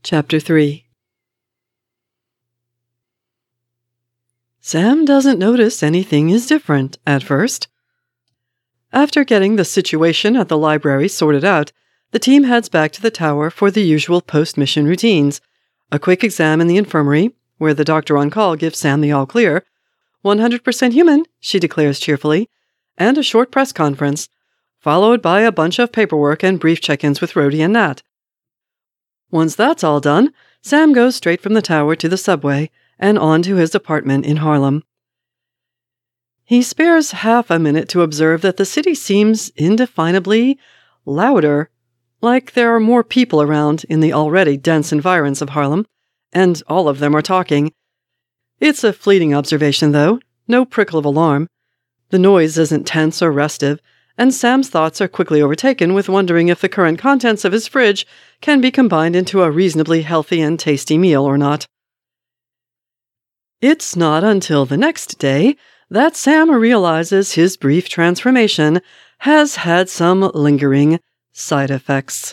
Chapter 3. Sam doesn't notice anything is different at first. After getting the situation at the library sorted out, the team heads back to the tower for the usual post-mission routines. A quick exam in the infirmary, where the doctor on call gives Sam the all-clear. 100% human, she declares cheerfully, and a short press conference, followed by a bunch of paperwork and brief check-ins with Rhodey and Nat. Once that's all done, Sam goes straight from the tower to the subway and on to his apartment in Harlem. He spares half a minute to observe that the city seems indefinably louder, like there are more people around in the already dense environs of Harlem, and all of them are talking. It's a fleeting observation, though, no prickle of alarm. The noise isn't tense or restive, and Sam's thoughts are quickly overtaken with wondering if the current contents of his fridge can be combined into a reasonably healthy and tasty meal or not. It's not until the next day that Sam realizes his brief transformation has had some lingering side effects.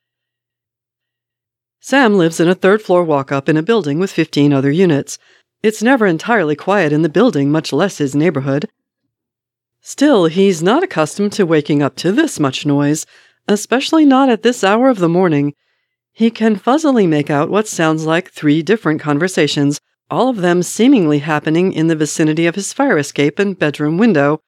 Sam lives in a third-floor walk-up in a building with 15 other units. It's never entirely quiet in the building, much less his neighborhood. Still, he's not accustomed to waking up to this much noise, especially not at this hour of the morning. He can fuzzily make out what sounds like 3 different conversations, all of them seemingly happening in the vicinity of his fire escape and bedroom window.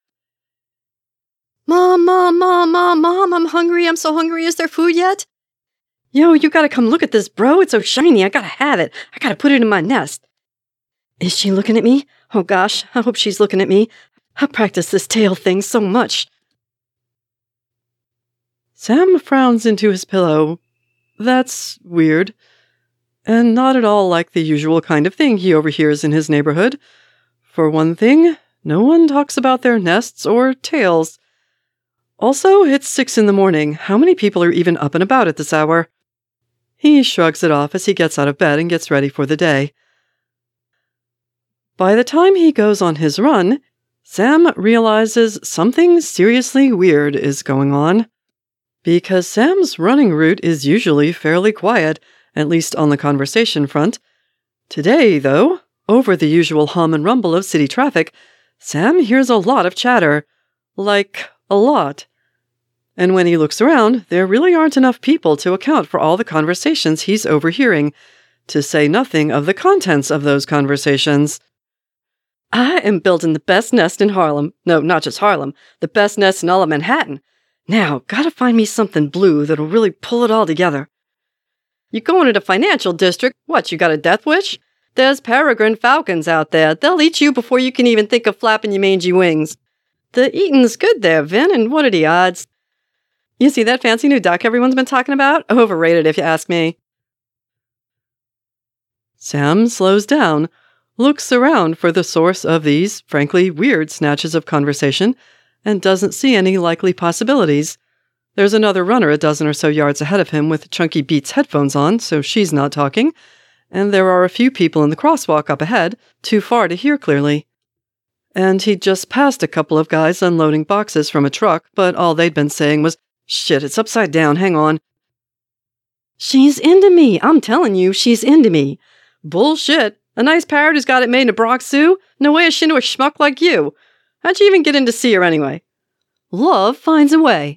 Mom, I'm hungry. I'm so hungry. Is there food yet? Yo, you gotta come look at this, bro. It's so shiny. I gotta have it. I gotta put it in my nest. Is she looking at me? Oh gosh, I hope she's looking at me. I practice this tail thing so much. Sam frowns into his pillow. That's weird. And not at all like the usual kind of thing he overhears in his neighborhood. For one thing, no one talks about their nests or tails. Also, it's 6 in the morning. How many people are even up and about at this hour? He shrugs it off as he gets out of bed and gets ready for the day. By the time he goes on his run, Sam realizes something seriously weird is going on. Because Sam's running route is usually fairly quiet, at least on the conversation front. Today, though, over the usual hum and rumble of city traffic, Sam hears a lot of chatter. Like, a lot. And when he looks around, there really aren't enough people to account for all the conversations he's overhearing, to say nothing of the contents of those conversations. I am building the best nest in Harlem. No, not just Harlem. The best nest in all of Manhattan. Now, gotta find me something blue that'll really pull it all together. You going to the financial district? What, you got a death wish? There's peregrine falcons out there. They'll eat you before you can even think of flapping your mangy wings. The eating's good there, Vin, and what are the odds? You see that fancy new duck everyone's been talking about? Overrated, if you ask me. Sam slows down, looks around for the source of these, frankly, weird snatches of conversation, and doesn't see any likely possibilities. There's another runner a dozen or so yards ahead of him with Chunky Beats headphones on, so she's not talking, and there are a few people in the crosswalk up ahead, too far to hear clearly. And he'd just passed a couple of guys unloading boxes from a truck, but all they'd been saying was, "Shit, it's upside down, hang on." She's into me, I'm telling you, she's into me. Bullshit. A nice parrot who's got it made in a Bronx Zoo? No way is she into a schmuck like you. How'd you even get in to see her anyway? Love finds a way.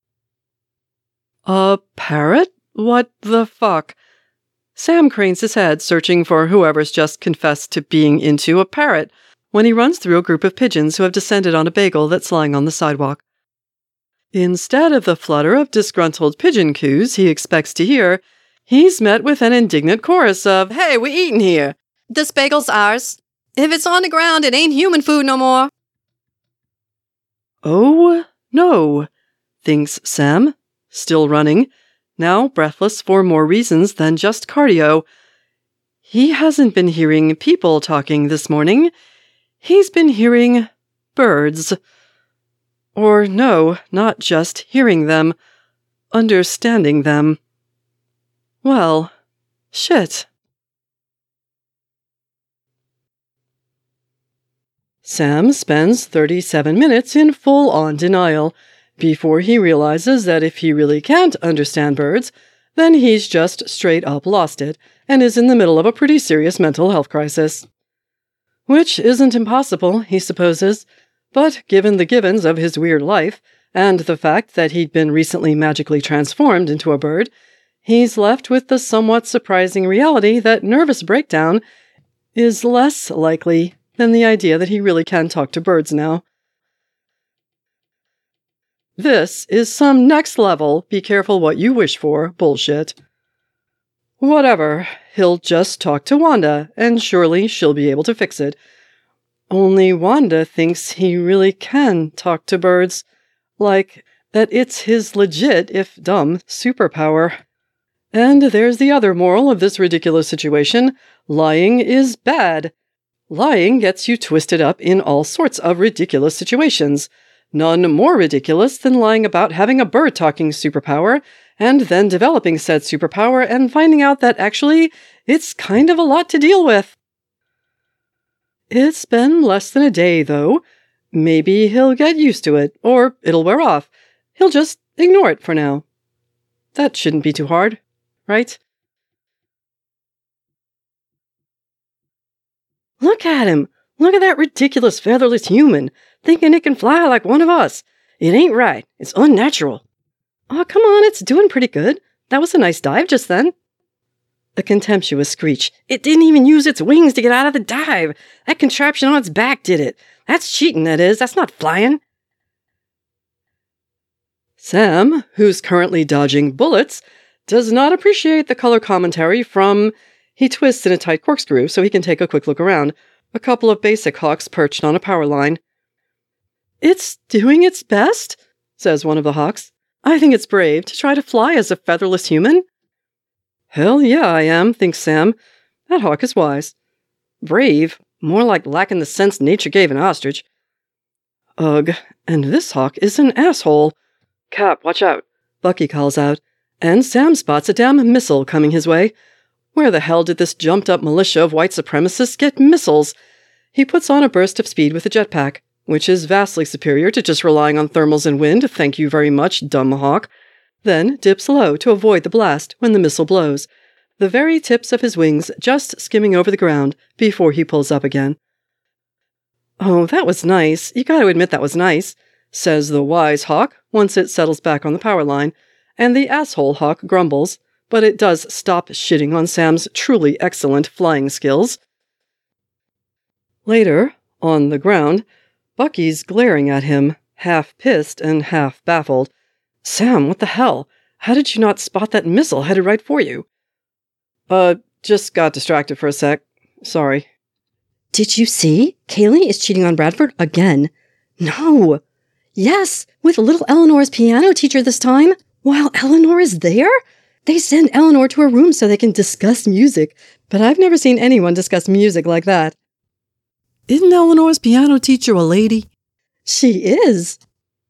A parrot? What the fuck? Sam cranes his head, searching for whoever's just confessed to being into a parrot, when he runs through a group of pigeons who have descended on a bagel that's lying on the sidewalk. Instead of the flutter of disgruntled pigeon coos he expects to hear, he's met with an indignant chorus of, "Hey, we eatin' here. This bagel's ours. If it's on the ground, it ain't human food no more." Oh, no, thinks Sam, still running, now breathless for more reasons than just cardio. He hasn't been hearing people talking this morning. He's been hearing birds. Or no, not just hearing them, understanding them. Well, shit. Sam spends 37 minutes in full-on denial before he realizes that if he really can't understand birds, then he's just straight up lost it and is in the middle of a pretty serious mental health crisis. Which isn't impossible, he supposes, but given the givens of his weird life, and the fact that he'd been recently magically transformed into a bird, he's left with the somewhat surprising reality that nervous breakdown is less likely than the idea that he really can talk to birds now. This is some next-level, be careful what you wish for, bullshit. Whatever, he'll just talk to Wanda, and surely she'll be able to fix it. Only Wanda thinks he really can talk to birds, like that it's his legit, if dumb, superpower. And there's the other moral of this ridiculous situation. Lying is bad. Lying gets you twisted up in all sorts of ridiculous situations. None more ridiculous than lying about having a bird-talking superpower, and then developing said superpower and finding out that actually it's kind of a lot to deal with. It's been less than a day, though. Maybe he'll get used to it, or it'll wear off. He'll just ignore it for now. That shouldn't be too hard, right? Look at him! Look at that ridiculous featherless human, thinking it can fly like one of us. It ain't right. It's unnatural. Oh, come on, it's doing pretty good. That was a nice dive just then. A contemptuous screech. It didn't even use its wings to get out of the dive. That contraption on its back did it. That's cheating, that is. That's not flying. Sam, who's currently dodging bullets, does not appreciate the color commentary from... He twists in a tight corkscrew so he can take a quick look around. A couple of basic hawks perched on a power line. It's doing its best, says one of the hawks. I think it's brave to try to fly as a featherless human. Hell yeah, I am, thinks Sam. That hawk is wise. Brave? More like lacking the sense nature gave an ostrich. Ugh, and this hawk is an asshole. Cap, watch out, Bucky calls out, and Sam spots a damn missile coming his way. Where the hell did this jumped-up militia of white supremacists get missiles? He puts on a burst of speed with a jetpack, which is vastly superior to just relying on thermals and wind, thank you very much, dumb hawk. Then dips low to avoid the blast when the missile blows, the very tips of his wings just skimming over the ground before he pulls up again. Oh, that was nice. You gotta admit that was nice, says the wise hawk once it settles back on the power line, and the asshole hawk grumbles, but it does stop shitting on Sam's truly excellent flying skills. Later, on the ground, Bucky's glaring at him, half pissed and half baffled. Sam, what the hell? How did you not spot that missile headed right for you? Just got distracted for a sec. Sorry. Did you see? Kaylee is cheating on Bradford again. No. Yes, with little Eleanor's piano teacher this time. While Eleanor is there? They send Eleanor to her room so they can discuss music, but I've never seen anyone discuss music like that. Isn't Eleanor's piano teacher a lady? She is.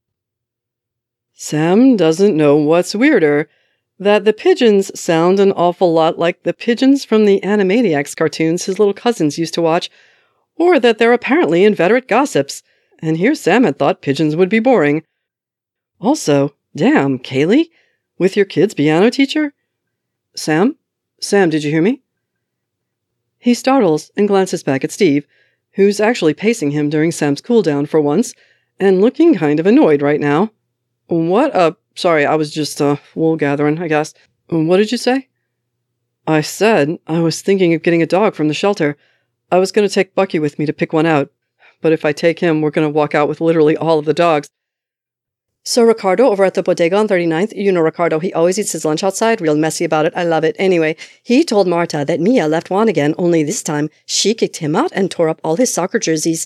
Sam doesn't know what's weirder, that the pigeons sound an awful lot like the pigeons from the Animaniacs cartoons his little cousins used to watch, or that they're apparently inveterate gossips, and here Sam had thought pigeons would be boring. Also, damn, Kaylee? With your kid's piano teacher? Sam? Sam, did you hear me? He startles and glances back at Steve, who's actually pacing him during Sam's cooldown for once, and looking kind of annoyed right now. What? Sorry, I was just, wool gathering, I guess. What did you say? I said I was thinking of getting a dog from the shelter. I was going to take Bucky with me to pick one out, but if I take him, we're going to walk out with literally all of the dogs. So Ricardo over at the bodega on 39th, you know Ricardo, he always eats his lunch outside, real messy about it, I love it. Anyway, he told Marta that Mia left Juan again, only this time she kicked him out and tore up all his soccer jerseys.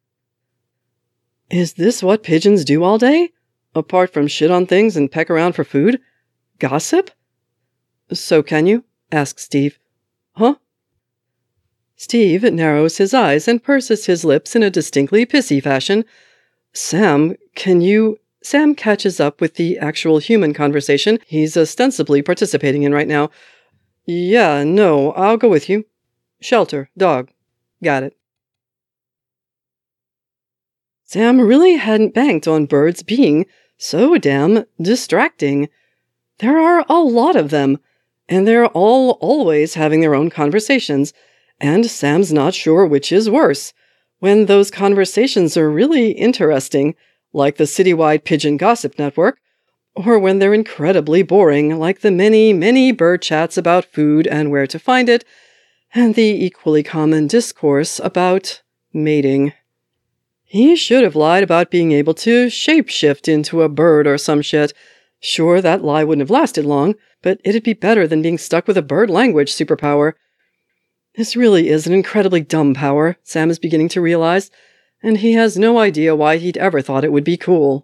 Is this what pigeons do all day? Apart from shit on things and peck around for food? Gossip? So can you? Asks Steve. Huh? Steve narrows his eyes and purses his lips in a distinctly pissy fashion. Sam, can you... Sam catches up with the actual human conversation he's ostensibly participating in right now. Yeah, no, I'll go with you. Shelter, dog. Got it. Sam really hadn't banked on birds being so damn distracting. There are a lot of them. And they're all always having their own conversations, and Sam's not sure which is worse. When those conversations are really interesting, like the citywide pigeon gossip network, or when they're incredibly boring, like the many, many bird chats about food and where to find it, and the equally common discourse about mating. He should have lied about being able to shapeshift into a bird or some shit. Sure, that lie wouldn't have lasted long, but it'd be better than being stuck with a bird language superpower. This really is an incredibly dumb power, Sam is beginning to realize, and he has no idea why he'd ever thought it would be cool.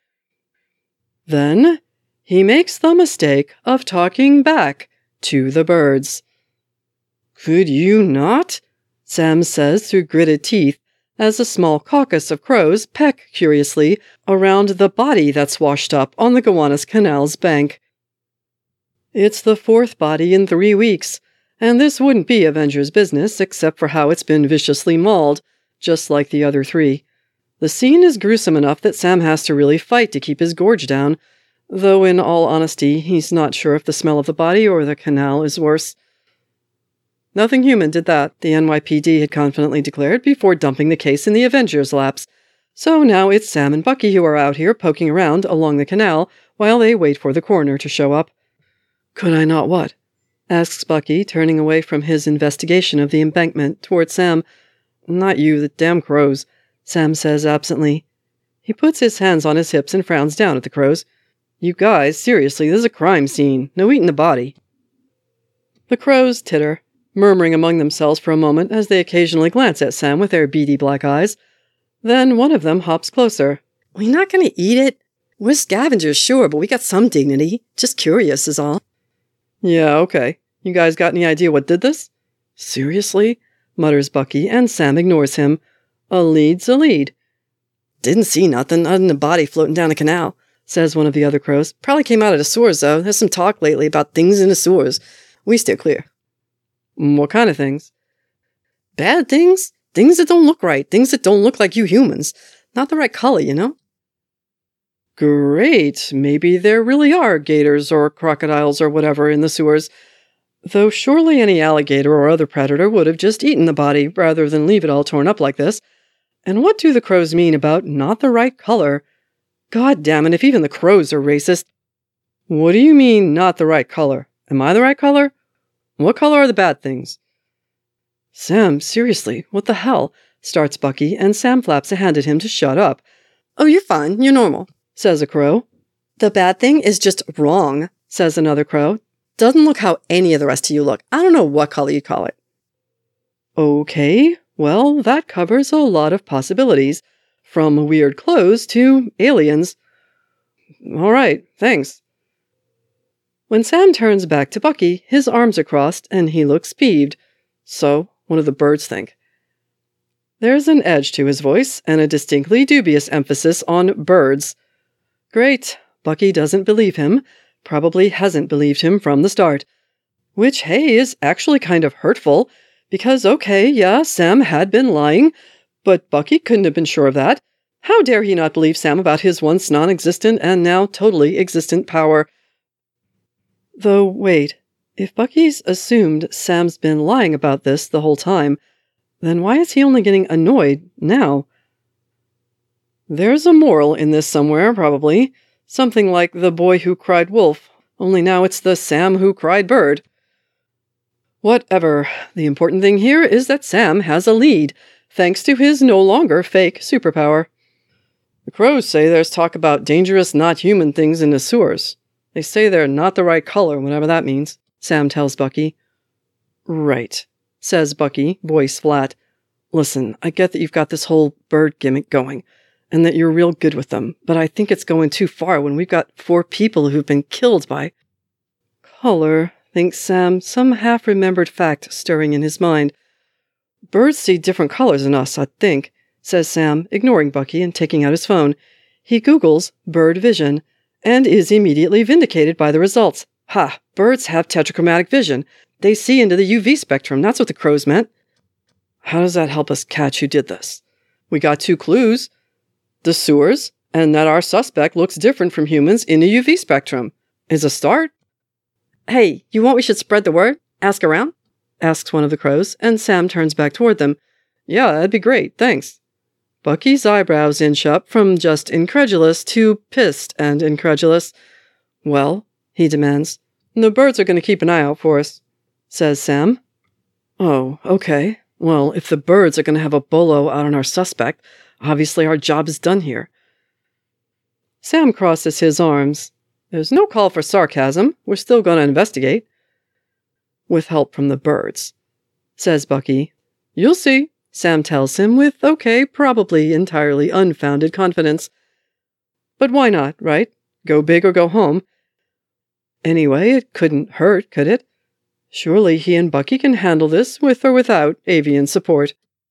Then, he makes the mistake of talking back to the birds. "Could you not?" Sam says through gritted teeth, as a small caucus of crows peck curiously around the body that's washed up on the Gowanus Canal's bank. It's the fourth body in 3 weeks, and this wouldn't be Avengers business except for how it's been viciously mauled, just like the other 3. The scene is gruesome enough that Sam has to really fight to keep his gorge down, though in all honesty, he's not sure if the smell of the body or the canal is worse. Nothing human did that, the NYPD had confidently declared before dumping the case in the Avengers' laps. So now it's Sam and Bucky who are out here poking around along the canal while they wait for the coroner to show up. "Could I not what?" asks Bucky, turning away from his investigation of the embankment toward Sam. "Not you, the damn crows," Sam says absently. He puts his hands on his hips and frowns down at the crows. "You guys, seriously, this is a crime scene. No eating the body." The crows titter, murmuring among themselves for a moment as they occasionally glance at Sam with their beady black eyes. Then one of them hops closer. "We not gonna eat it? We're scavengers, sure, but we got some dignity. Just curious is all." "Yeah, okay. You guys got any idea what did this?" "Seriously?" mutters Bucky, and Sam ignores him. A lead's a lead. "Didn't see nothing other than a body floating down the canal," says one of the other crows. "Probably came out of the sewers, though. There's some talk lately about things in the sewers. We steer clear." "What kind of things?" "Bad things. Things that don't look right. Things that don't look like you humans. Not the right color, you know?" "Great. Maybe there really are gators or crocodiles or whatever in the sewers. Though surely any alligator or other predator would have just eaten the body rather than leave it all torn up like this. And what do the crows mean about not the right color? God damn it, if even the crows are racist." "What do you mean, not the right color? Am I the right color? What color are the bad things?" "Sam, seriously, what the hell?" starts Bucky, and Sam flaps a hand at him to shut up. "Oh, you're fine. You're normal," says a crow. "The bad thing is just wrong," says another crow. "Doesn't look how any of the rest of you look. I don't know what color you call it." "Okay, well, that covers a lot of possibilities, from weird clothes to aliens." "All right, thanks." When Sam turns back to Bucky, his arms are crossed and he looks peeved. "So, what do the birds think?" There's an edge to his voice and a distinctly dubious emphasis on birds. Great, Bucky doesn't believe him, probably hasn't believed him from the start. Which, hey, is actually kind of hurtful, because okay, yeah, Sam had been lying, but Bucky couldn't have been sure of that. How dare he not believe Sam about his once non-existent and now totally existent power? Though, wait, if Bucky's assumed Sam's been lying about this the whole time, then why is he only getting annoyed now? There's a moral in this somewhere, probably. Something like the boy who cried wolf, only now it's the Sam who cried bird. Whatever. The important thing here is that Sam has a lead, thanks to his no longer fake superpower. The crows say there's talk about dangerous, not human things in the sewers. They say they're not the right color, whatever that means, Sam tells Bucky. Right, says Bucky, voice flat. Listen, I get that you've got this whole bird gimmick going, and that you're real good with them, but I think it's going too far when we've got 4 people who've been killed by... Color, thinks Sam, some half-remembered fact stirring in his mind. Birds see different colors than us, I think, says Sam, ignoring Bucky and taking out his phone. He Googles bird vision, and is immediately vindicated by the results. Ha! Birds have tetrachromatic vision. They see into the UV spectrum. That's what the crows meant. How does that help us catch who did this? We got 2 clues. The sewers, and that our suspect looks different from humans in the UV spectrum. Is a start. Hey, you want we should spread the word? Ask around? Asks one of the crows, and Sam turns back toward them. Yeah, that'd be great, thanks. Bucky's eyebrows inch up from just incredulous to pissed and incredulous. Well, he demands. The birds are going to keep an eye out for us, says Sam. Oh, okay. Well, if the birds are going to have a bolo out on our suspect, obviously our job is done here. Sam crosses his arms. There's no call for sarcasm. We're still going to investigate. With help from the birds, says Bucky. You'll see, Sam tells him with, probably entirely unfounded confidence. But why not, right? Go big or go home. Anyway, it couldn't hurt, could it? Surely he and Bucky can handle this with or without avian support.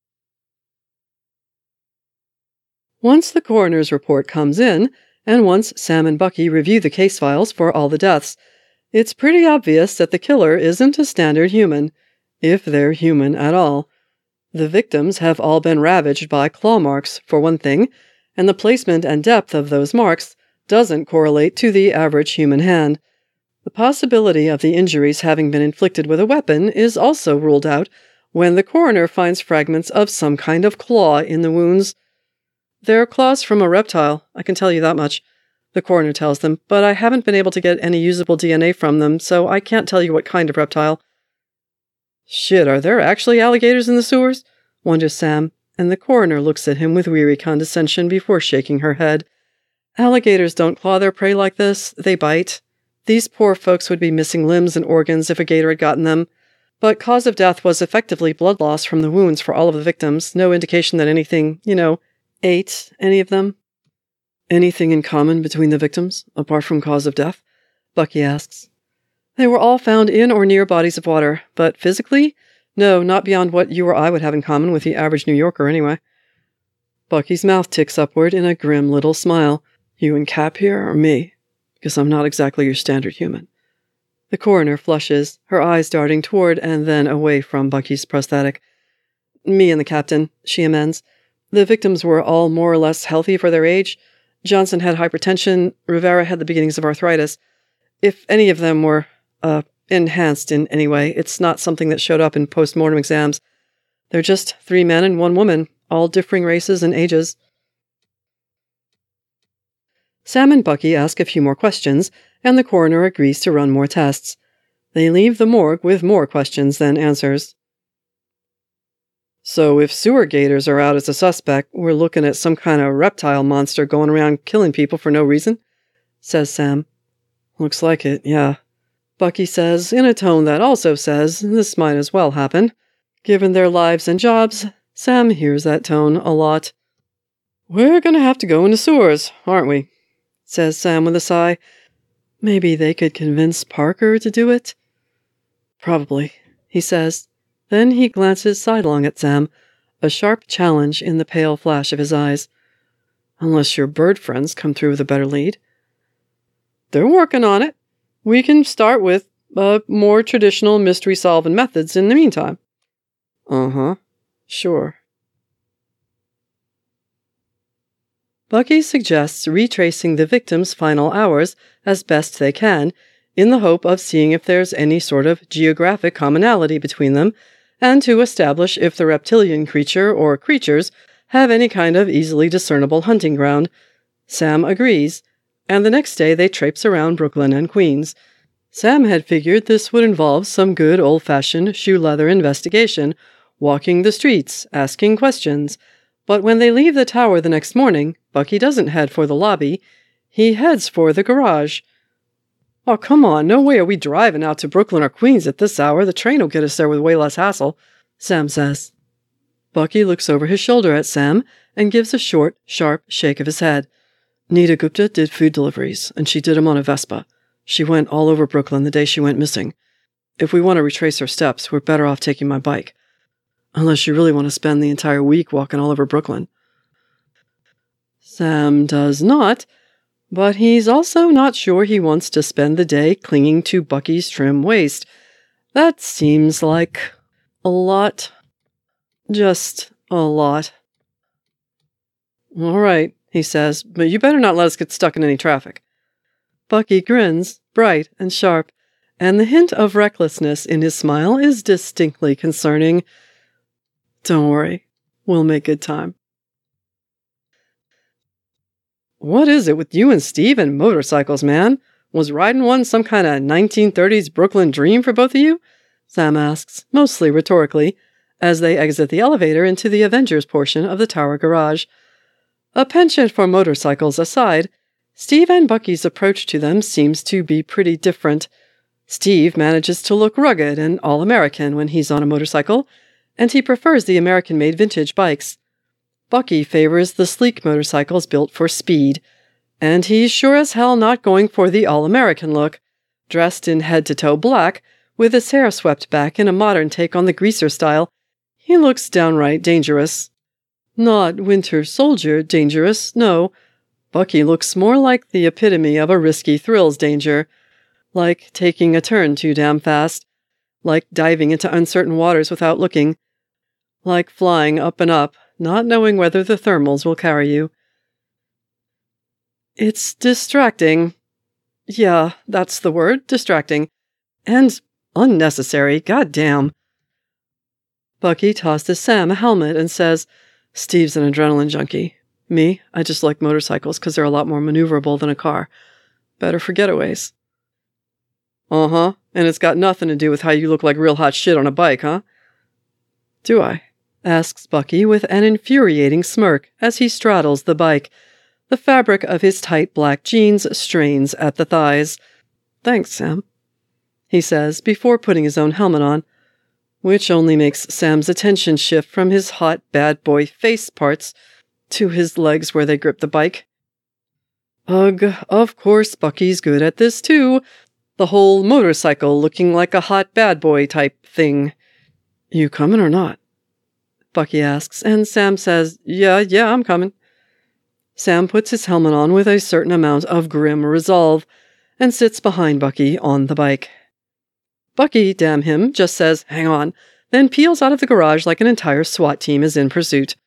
Once the coroner's report comes in, and once Sam and Bucky review the case files for all the deaths, it's pretty obvious that the killer isn't a standard human, if they're human at all. The victims have all been ravaged by claw marks, for one thing, and the placement and depth of those marks doesn't correlate to the average human hand. The possibility of the injuries having been inflicted with a weapon is also ruled out when the coroner finds fragments of some kind of claw in the wounds. They're claws from a reptile, I can tell you that much, the coroner tells them, but I haven't been able to get any usable DNA from them, so I can't tell you what kind of reptile. Shit, are there actually alligators in the sewers? Wonders Sam, and the coroner looks at him with weary condescension before shaking her head. Alligators don't claw their prey like this, they bite. These poor folks would be missing limbs and organs if a gator had gotten them. But cause of death was effectively blood loss from the wounds for all of the victims, no indication that anything, ate any of them. Anything in common between the victims, apart from cause of death? Bucky asks. They were all found in or near bodies of water, but physically? No, not beyond what you or I would have in common with the average New Yorker, anyway. Bucky's mouth ticks upward in a grim little smile. You and Cap here, or me? Because I'm not exactly your standard human. The coroner flushes, her eyes darting toward and then away from Bucky's prosthetic. Me and the captain, she amends. The victims were all more or less healthy for their age. Johnson had hypertension, Rivera had the beginnings of arthritis. If any of them were, enhanced in any way, it's not something that showed up in post-mortem exams. They're just 3 men and 1 woman, all differing races and ages. Sam and Bucky ask a few more questions, and the coroner agrees to run more tests. They leave the morgue with more questions than answers. So if sewer gators are out as a suspect, we're looking at some kind of reptile monster going around killing people for no reason, says Sam. Looks like it, yeah. Bucky says, in a tone that also says, this might as well happen. Given their lives and jobs, Sam hears that tone a lot. We're gonna have to go into sewers, aren't we? Says Sam with a sigh. Maybe they could convince Parker to do it? Probably, he says. Then he glances sidelong at Sam, a sharp challenge in the pale flash of his eyes. Unless your bird friends come through with a better lead. They're working on it. We can start with more traditional mystery-solving methods in the meantime. Uh-huh. Sure. Bucky suggests retracing the victims' final hours as best they can, in the hope of seeing if there's any sort of geographic commonality between them, and to establish if the reptilian creature or creatures have any kind of easily discernible hunting ground. Sam agrees, and the next day they traipse around Brooklyn and Queens. Sam had figured this would involve some good old-fashioned shoe-leather investigation, walking the streets, asking questions. But when they leave the tower the next morning, Bucky doesn't head for the lobby. He heads for the garage. Oh, come on, no way are we driving out to Brooklyn or Queens at this hour. The train will get us there with way less hassle, Sam says. Bucky looks over his shoulder at Sam and gives a short, sharp shake of his head. Nita Gupta did food deliveries, and she did them on a Vespa. She went all over Brooklyn the day she went missing. If we want to retrace her steps, we're better off taking my bike. Unless you really want to spend the entire week walking all over Brooklyn. Sam does not, but he's also not sure he wants to spend the day clinging to Bucky's trim waist. That seems like a lot. Just a lot. All right, he says, but you better not let us get stuck in any traffic. Bucky grins, bright and sharp, and the hint of recklessness in his smile is distinctly concerning. Don't worry, we'll make good time. What is it with you and Steve and motorcycles, man? Was riding one some kind of 1930s Brooklyn dream for both of you? Sam asks, mostly rhetorically, as they exit the elevator into the Avengers portion of the tower garage. A penchant for motorcycles aside, Steve and Bucky's approach to them seems to be pretty different. Steve manages to look rugged and all-American when he's on a motorcycle, and he prefers the American-made vintage bikes. Bucky favors the sleek motorcycles built for speed, and he's sure as hell not going for the all-American look, dressed in head-to-toe black, with his hair swept back in a modern take on the greaser style. He looks downright dangerous. Not Winter Soldier dangerous, no. Bucky looks more like the epitome of a risky thrills danger. Like taking a turn too damn fast. Like diving into uncertain waters without looking. Like flying up and up, not knowing whether the thermals will carry you. It's distracting. Yeah, that's the word, distracting. And unnecessary, goddamn. Bucky tosses Sam a helmet and says, Steve's an adrenaline junkie. Me, I just like motorcycles because they're a lot more maneuverable than a car. Better for getaways. Uh-huh, and it's got nothing to do with how you look like real hot shit on a bike, huh? Do I? Asks Bucky with an infuriating smirk as he straddles the bike. The fabric of his tight black jeans strains at the thighs. Thanks, Sam, he says before putting his own helmet on, which only makes Sam's attention shift from his hot bad boy face parts to his legs where they grip the bike. Ugh, of course Bucky's good at this too. The whole motorcycle looking like a hot bad boy type thing. You coming or not? Bucky asks, and Sam says, Yeah, I'm coming. Sam puts his helmet on with a certain amount of grim resolve and sits behind Bucky on the bike. Bucky, damn him, just says, Hang on, then peels out of the garage like an entire SWAT team is in pursuit.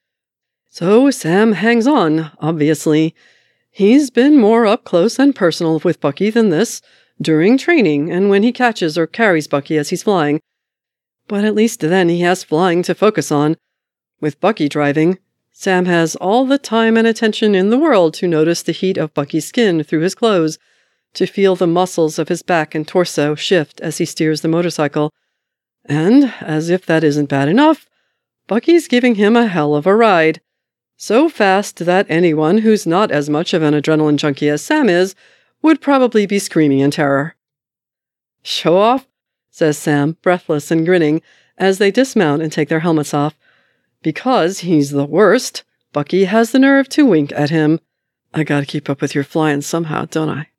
So Sam hangs on, obviously. He's been more up close and personal with Bucky than this, during training and when he catches or carries Bucky as he's flying. But at least then he has flying to focus on. With Bucky driving, Sam has all the time and attention in the world to notice the heat of Bucky's skin through his clothes, to feel the muscles of his back and torso shift as he steers the motorcycle. And, as if that isn't bad enough, Bucky's giving him a hell of a ride. So fast that anyone who's not as much of an adrenaline junkie as Sam is would probably be screaming in terror. Show off, says Sam, breathless and grinning, as they dismount and take their helmets off. Because he's the worst, Bucky has the nerve to wink at him. I gotta keep up with your flying somehow, don't I?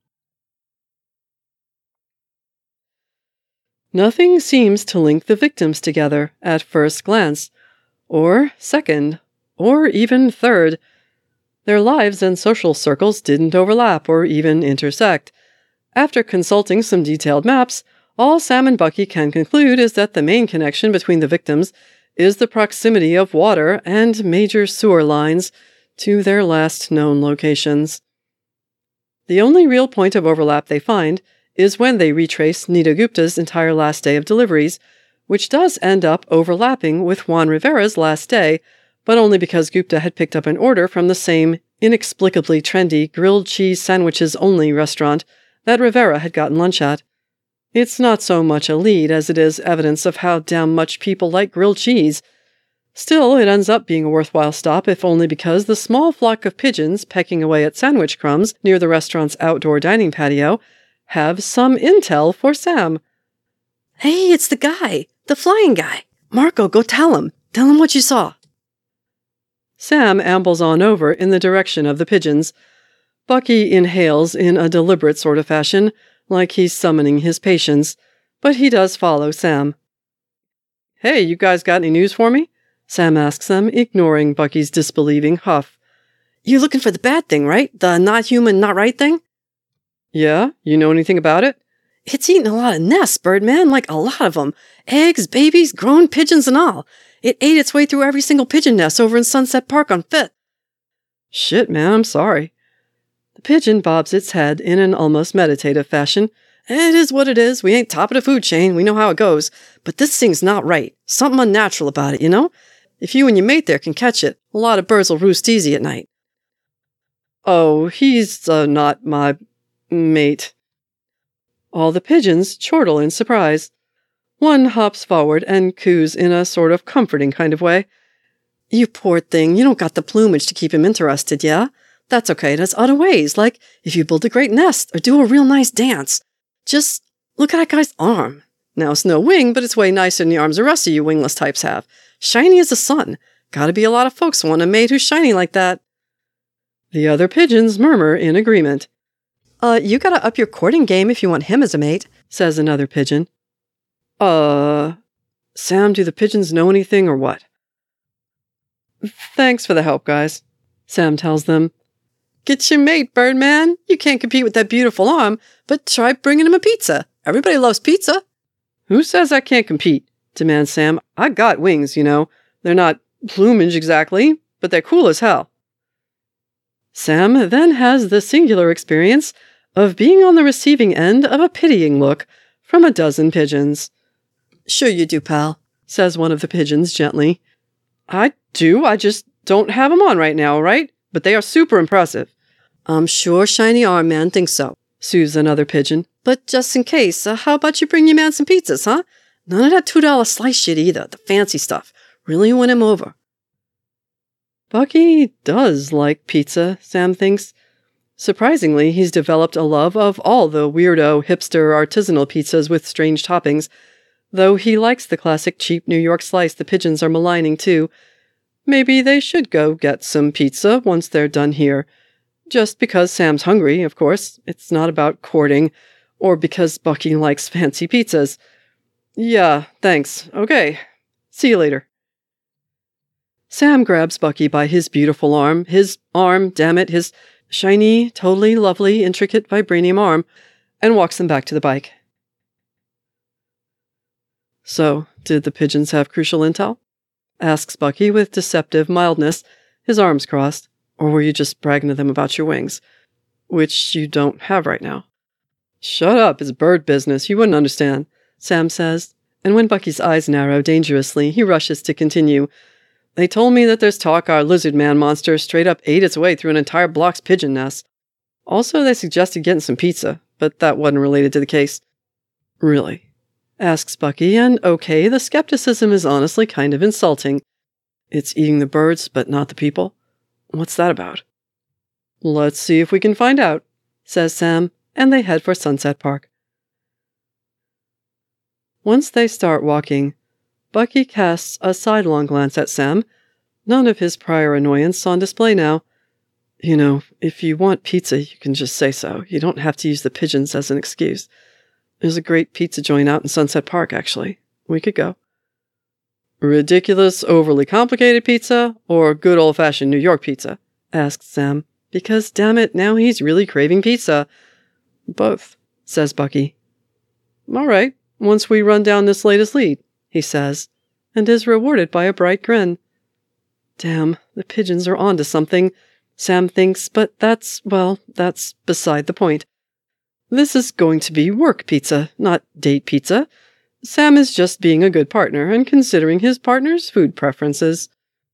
Nothing seems to link the victims together at first glance, or second, or even third. Their lives and social circles didn't overlap or even intersect. After consulting some detailed maps, all Sam and Bucky can conclude is that the main connection between the victims is the proximity of water and major sewer lines to their last known locations. The only real point of overlap they find is when they retrace Nita Gupta's entire last day of deliveries, which does end up overlapping with Juan Rivera's last day, but only because Gupta had picked up an order from the same inexplicably trendy grilled cheese sandwiches only restaurant that Rivera had gotten lunch at. It's not so much a lead as it is evidence of how damn much people like grilled cheese. Still, it ends up being a worthwhile stop if only because the small flock of pigeons pecking away at sandwich crumbs near the restaurant's outdoor dining patio have some intel for Sam. Hey, it's the guy, the flying guy. Marco, go tell him. Tell him what you saw. Sam ambles on over in the direction of the pigeons. Bucky inhales in a deliberate sort of fashion, like he's summoning his patience, but he does follow Sam. Hey, you guys got any news for me? Sam asks them, ignoring Bucky's disbelieving huff. You're looking for the bad thing, right? The not human, not right thing? Yeah? You know anything about it? It's eating a lot of nests, Birdman, like a lot of them. Eggs, babies, grown pigeons and all. It ate its way through every single pigeon nest over in Sunset Park on 5th. Shit, man, I'm sorry. The pigeon bobs its head in an almost meditative fashion It is what it is. We ain't top of the food chain. We know how it goes. But this thing's not right. Something unnatural about it, you know? If you and your mate there can catch it, a lot of birds will roost easy at night. Oh, he's not my mate. All the pigeons chortle in surprise. One hops forward and coos in a sort of comforting kind of way. You poor thing, you don't got the plumage to keep him interested, yeah? That's okay, there's other ways, like if you build a great nest or do a real nice dance. Just look at that guy's arm. Now, it's no wing, but it's way nicer than the arms the rest of you wingless types have. Shiny as the sun. Gotta be a lot of folks want a mate who's shiny like that. The other pigeons murmur in agreement. You gotta up your courting game if you want him as a mate, says another pigeon. Sam, do the pigeons know anything or what? Thanks for the help, guys, Sam tells them. Get your mate, Birdman. You can't compete with that beautiful arm, but try bringing him a pizza. Everybody loves pizza. Who says I can't compete? Demands Sam. I got wings, you know. They're not plumage exactly, but they're cool as hell. Sam then has the singular experience of being on the receiving end of a pitying look from a dozen pigeons. Sure you do, pal, says one of the pigeons gently. I do, I just don't have them on right now, right? But they are super impressive. I'm sure Shiny Arm Man thinks so, soothes another pigeon. But just in case, how about you bring your man some pizzas, huh? None of that $2 slice shit either, the fancy stuff. Really win him over. Bucky does like pizza, Sam thinks. Surprisingly, he's developed a love of all the weirdo, hipster, artisanal pizzas with strange toppings, though he likes the classic cheap New York slice the pigeons are maligning too. Maybe they should go get some pizza once they're done here. Just because Sam's hungry, of course. It's not about courting, or because Bucky likes fancy pizzas. Yeah, thanks. Okay. See you later. Sam grabs Bucky by his beautiful arm, his shiny, totally lovely, intricate vibranium arm, and walks them back to the bike. So, did the pigeons have crucial intel? Asks Bucky with deceptive mildness, his arms crossed. Or were you just bragging to them about your wings? Which you don't have right now. Shut up, it's bird business, you wouldn't understand, Sam says, and when Bucky's eyes narrow dangerously, he rushes to continue. They told me that there's talk our lizard man monster straight up ate its way through an entire block's pigeon nest. Also, they suggested getting some pizza, but that wasn't related to the case. Really? Asks Bucky, and okay, the skepticism is honestly kind of insulting. It's eating the birds, but not the people? What's that about? Let's see if we can find out, says Sam, and they head for Sunset Park. Once they start walking, Bucky casts a sidelong glance at Sam, none of his prior annoyance on display now. You know, if you want pizza, you can just say so. You don't have to use the pigeons as an excuse. There's a great pizza joint out in Sunset Park, actually. We could go. Ridiculous, overly complicated pizza, or good old-fashioned New York pizza? Asks Sam, because, damn it, now he's really craving pizza. Both, says Bucky. All right, once we run down this latest lead, he says, and is rewarded by a bright grin. Damn, the pigeons are onto something, Sam thinks, but that's beside the point. This is going to be work pizza, not date pizza. Sam is just being a good partner and considering his partner's food preferences.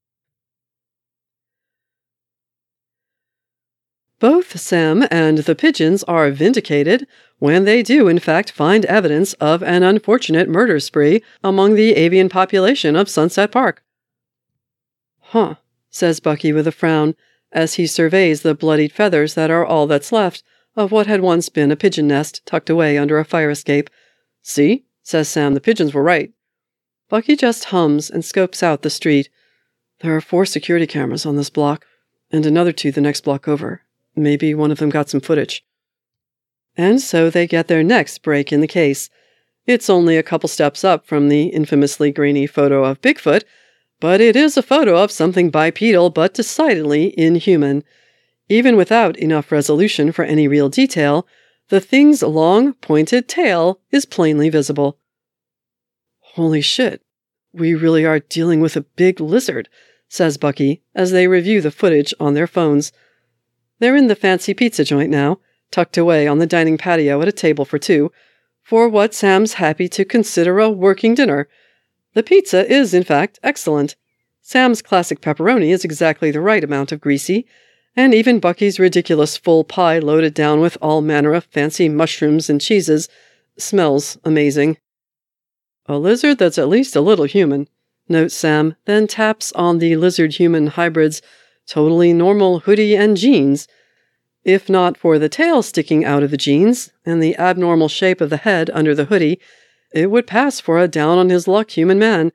Both Sam and the pigeons are vindicated when they do in fact find evidence of an unfortunate murder spree among the avian population of Sunset Park. Huh, says Bucky with a frown, as he surveys the bloodied feathers that are all that's left of what had once been a pigeon nest tucked away under a fire escape. See, says Sam, the pigeons were right. Bucky just hums and scopes out the street. There are 4 security cameras on this block, and another 2 the next block over. Maybe one of them got some footage. And so they get their next break in the case. It's only a couple steps up from the infamously grainy photo of Bigfoot, but it is a photo of something bipedal but decidedly inhuman. Even without enough resolution for any real detail, the thing's long, pointed tail is plainly visible. Holy shit, we really are dealing with a big lizard, says Bucky, as they review the footage on their phones. They're in the fancy pizza joint now, tucked away on the dining patio at a table for two, for what Sam's happy to consider a working dinner. The pizza is, in fact, excellent. Sam's classic pepperoni is exactly the right amount of greasy, and even Bucky's ridiculous full pie loaded down with all manner of fancy mushrooms and cheeses smells amazing. A lizard that's at least a little human, notes Sam, then taps on the lizard-human hybrid's totally normal hoodie and jeans. If not for the tail sticking out of the jeans and the abnormal shape of the head under the hoodie, it would pass for a down-on-his-luck human man.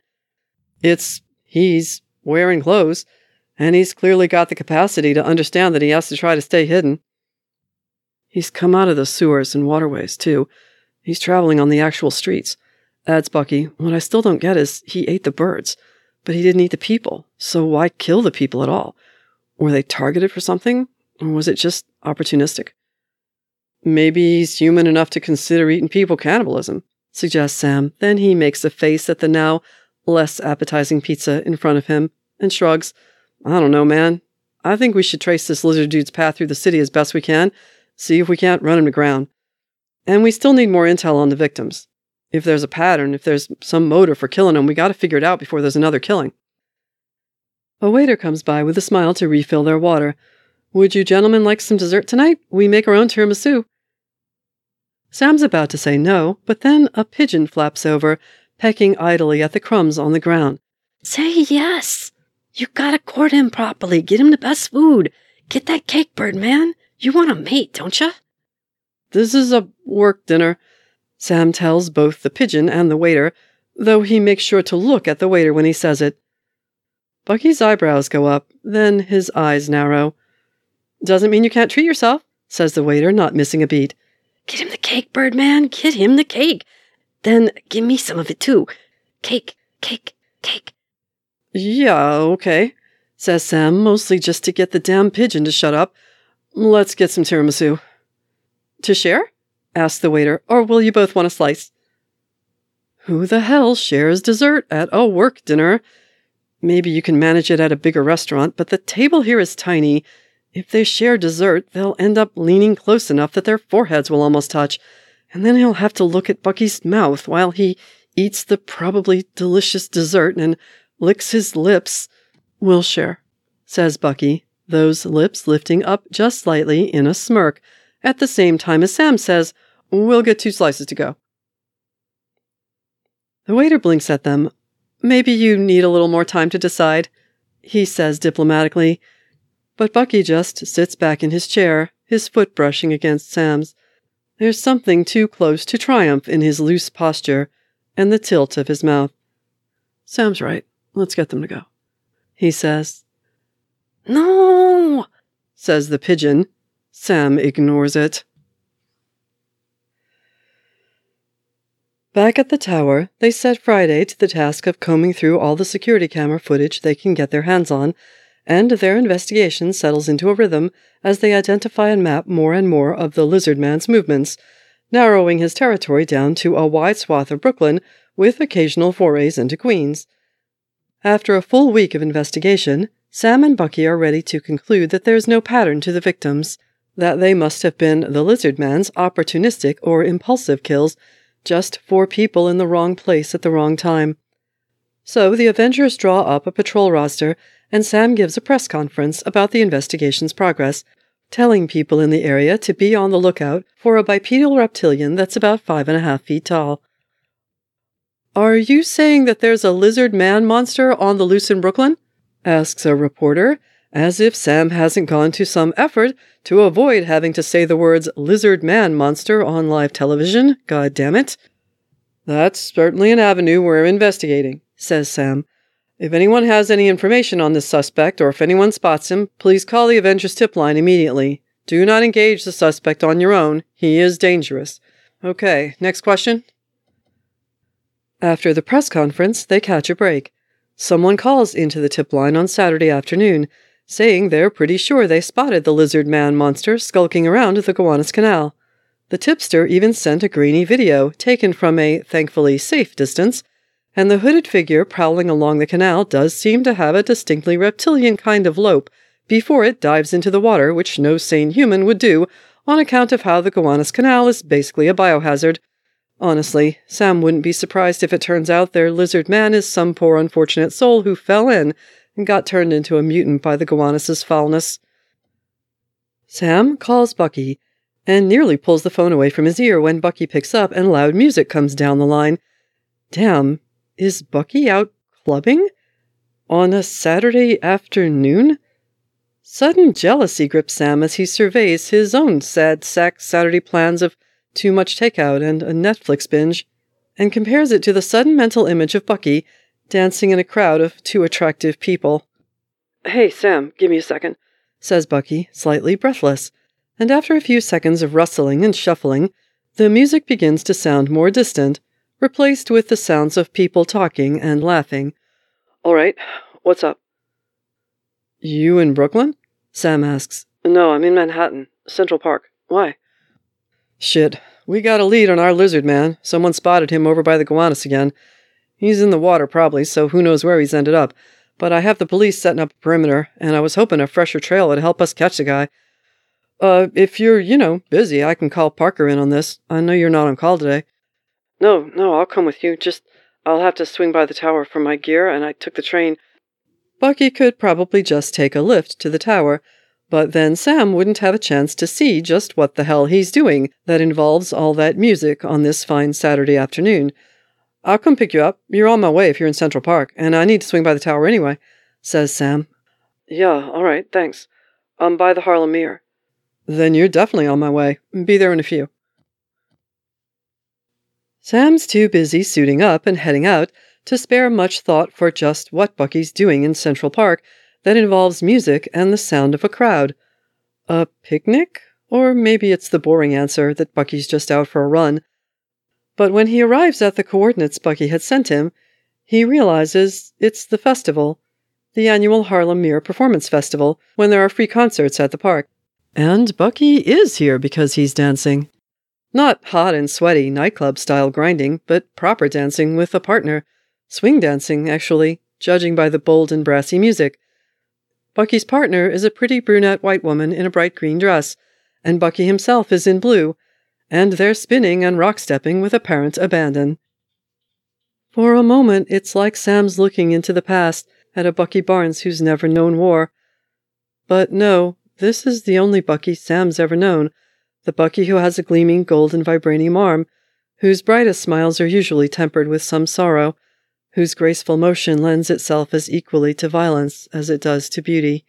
He's wearing clothes, and he's clearly got the capacity to understand that he has to try to stay hidden. He's come out of the sewers and waterways, too. He's traveling on the actual streets, adds Bucky. What I still don't get is he ate the birds, but he didn't eat the people, so why kill the people at all? Were they targeted for something, or was it just opportunistic? Maybe he's human enough to consider eating people cannibalism, suggests Sam. Then he makes a face at the now less appetizing pizza in front of him and shrugs. I don't know, man. I think we should trace this lizard dude's path through the city as best we can, see if we can't run him to ground. And we still need more intel on the victims. If there's a pattern, if there's some motive for killing them, we gotta figure it out before there's another killing. A waiter comes by with a smile to refill their water. Would you gentlemen like some dessert tonight? We make our own tiramisu. Sam's about to say no, but then a pigeon flaps over, pecking idly at the crumbs on the ground. Say yes! You gotta court him properly, get him the best food. Get that cake bird, man. You want a mate, don't ya? This is a work dinner, Sam tells both the pigeon and the waiter, though he makes sure to look at the waiter when he says it. Bucky's eyebrows go up, then his eyes narrow. Doesn't mean you can't treat yourself, says the waiter, not missing a beat. Get him the cake, bird man. Get him the cake. Then give me some of it, too. Cake, cake, cake. Yeah, okay, says Sam, mostly just to get the damn pigeon to shut up. Let's get some tiramisu. To share? Asks the waiter, or will you both want a slice? Who the hell shares dessert at a work dinner? Maybe you can manage it at a bigger restaurant, but the table here is tiny. If they share dessert, they'll end up leaning close enough that their foreheads will almost touch, and then he'll have to look at Bucky's mouth while he eats the probably delicious dessert and licks his lips. We'll share, says Bucky, those lips lifting up just slightly in a smirk, at the same time as Sam says, we'll get 2 slices to go. The waiter blinks at them. Maybe you need a little more time to decide, he says diplomatically, but Bucky just sits back in his chair, his foot brushing against Sam's. There's something too close to triumph in his loose posture and the tilt of his mouth. Sam's right. Let's get them to go, he says. No, says the pigeon. Sam ignores it. Back at the tower, they set Friday to the task of combing through all the security camera footage they can get their hands on, and their investigation settles into a rhythm as they identify and map more and more of the lizard man's movements, narrowing his territory down to a wide swath of Brooklyn with occasional forays into Queens. After a full week of investigation, Sam and Bucky are ready to conclude that there's no pattern to the victims, that they must have been the lizard man's opportunistic or impulsive kills, just 4 people in the wrong place at the wrong time. So the Avengers draw up a patrol roster, and Sam gives a press conference about the investigation's progress, telling people in the area to be on the lookout for a bipedal reptilian that's about 5.5 feet tall. Are you saying that there's a lizard man monster on the loose in Brooklyn? Asks a reporter, as if Sam hasn't gone to some effort to avoid having to say the words lizard man monster on live television, god damn it. That's certainly an avenue we're investigating, says Sam. If anyone has any information on this suspect, or if anyone spots him, please call the Avengers tip line immediately. Do not engage the suspect on your own. He is dangerous. Okay, next question. After the press conference, they catch a break. Someone calls into the tip line on Saturday afternoon, saying they're pretty sure they spotted the lizard man monster skulking around the Gowanus Canal. The tipster even sent a grainy video taken from a, thankfully, safe distance, and the hooded figure prowling along the canal does seem to have a distinctly reptilian kind of lope before it dives into the water, which no sane human would do on account of how the Gowanus Canal is basically a biohazard. Honestly, Sam wouldn't be surprised if it turns out their lizard man is some poor unfortunate soul who fell in and got turned into a mutant by the Gowanus' foulness. Sam calls Bucky and nearly pulls the phone away from his ear when Bucky picks up and loud music comes down the line. Damn, is Bucky out clubbing? On a Saturday afternoon? Sudden jealousy grips Sam as he surveys his own sad sack Saturday plans of too much takeout and a Netflix binge, and compares it to the sudden mental image of Bucky dancing in a crowd of too attractive people. "Hey, Sam, give me a second," says Bucky, slightly breathless, and after a few seconds of rustling and shuffling, the music begins to sound more distant, replaced with the sounds of people talking and laughing. "All right, what's up?" "You in Brooklyn?" Sam asks. "No, I'm in Manhattan, Central Park. Why?" "Shit, we got a lead on our lizard man. Someone spotted him over by the Gowanus again. He's in the water probably, so who knows where he's ended up. But I have the police setting up a perimeter, and I was hoping a fresher trail would help us catch the guy. If you're, busy, I can call Parker in on this. I know you're not on call today." No, I'll come with you. Just, I'll have to swing by the tower for my gear, and I took the train." Bucky could probably just take a lift to the tower, but then Sam wouldn't have a chance to see just what the hell he's doing that involves all that music on this fine Saturday afternoon. "I'll come pick you up. You're on my way if you're in Central Park, and I need to swing by the tower anyway," says Sam. "Yeah, all right, thanks. I'm by the Harlem Mirror." "Then you're definitely on my way. Be there in a few." Sam's too busy suiting up and heading out to spare much thought for just what Bucky's doing in Central Park that involves music and the sound of a crowd. A picnic? Or maybe it's the boring answer that Bucky's just out for a run. But when he arrives at the coordinates Bucky had sent him, he realizes it's the festival, the annual Harlem Mirror Performance Festival, when there are free concerts at the park. And Bucky is here because he's dancing. Not hot and sweaty nightclub-style grinding, but proper dancing with a partner. Swing dancing, actually, judging by the bold and brassy music. Bucky's partner is a pretty brunette white woman in a bright green dress, and Bucky himself is in blue, and they're spinning and rock-stepping with apparent abandon. For a moment, it's like Sam's looking into the past at a Bucky Barnes who's never known war. But no, this is the only Bucky Sam's ever known, the Bucky who has a gleaming gold and vibranium arm, whose brightest smiles are usually tempered with some sorrow, whose graceful motion lends itself as equally to violence as it does to beauty.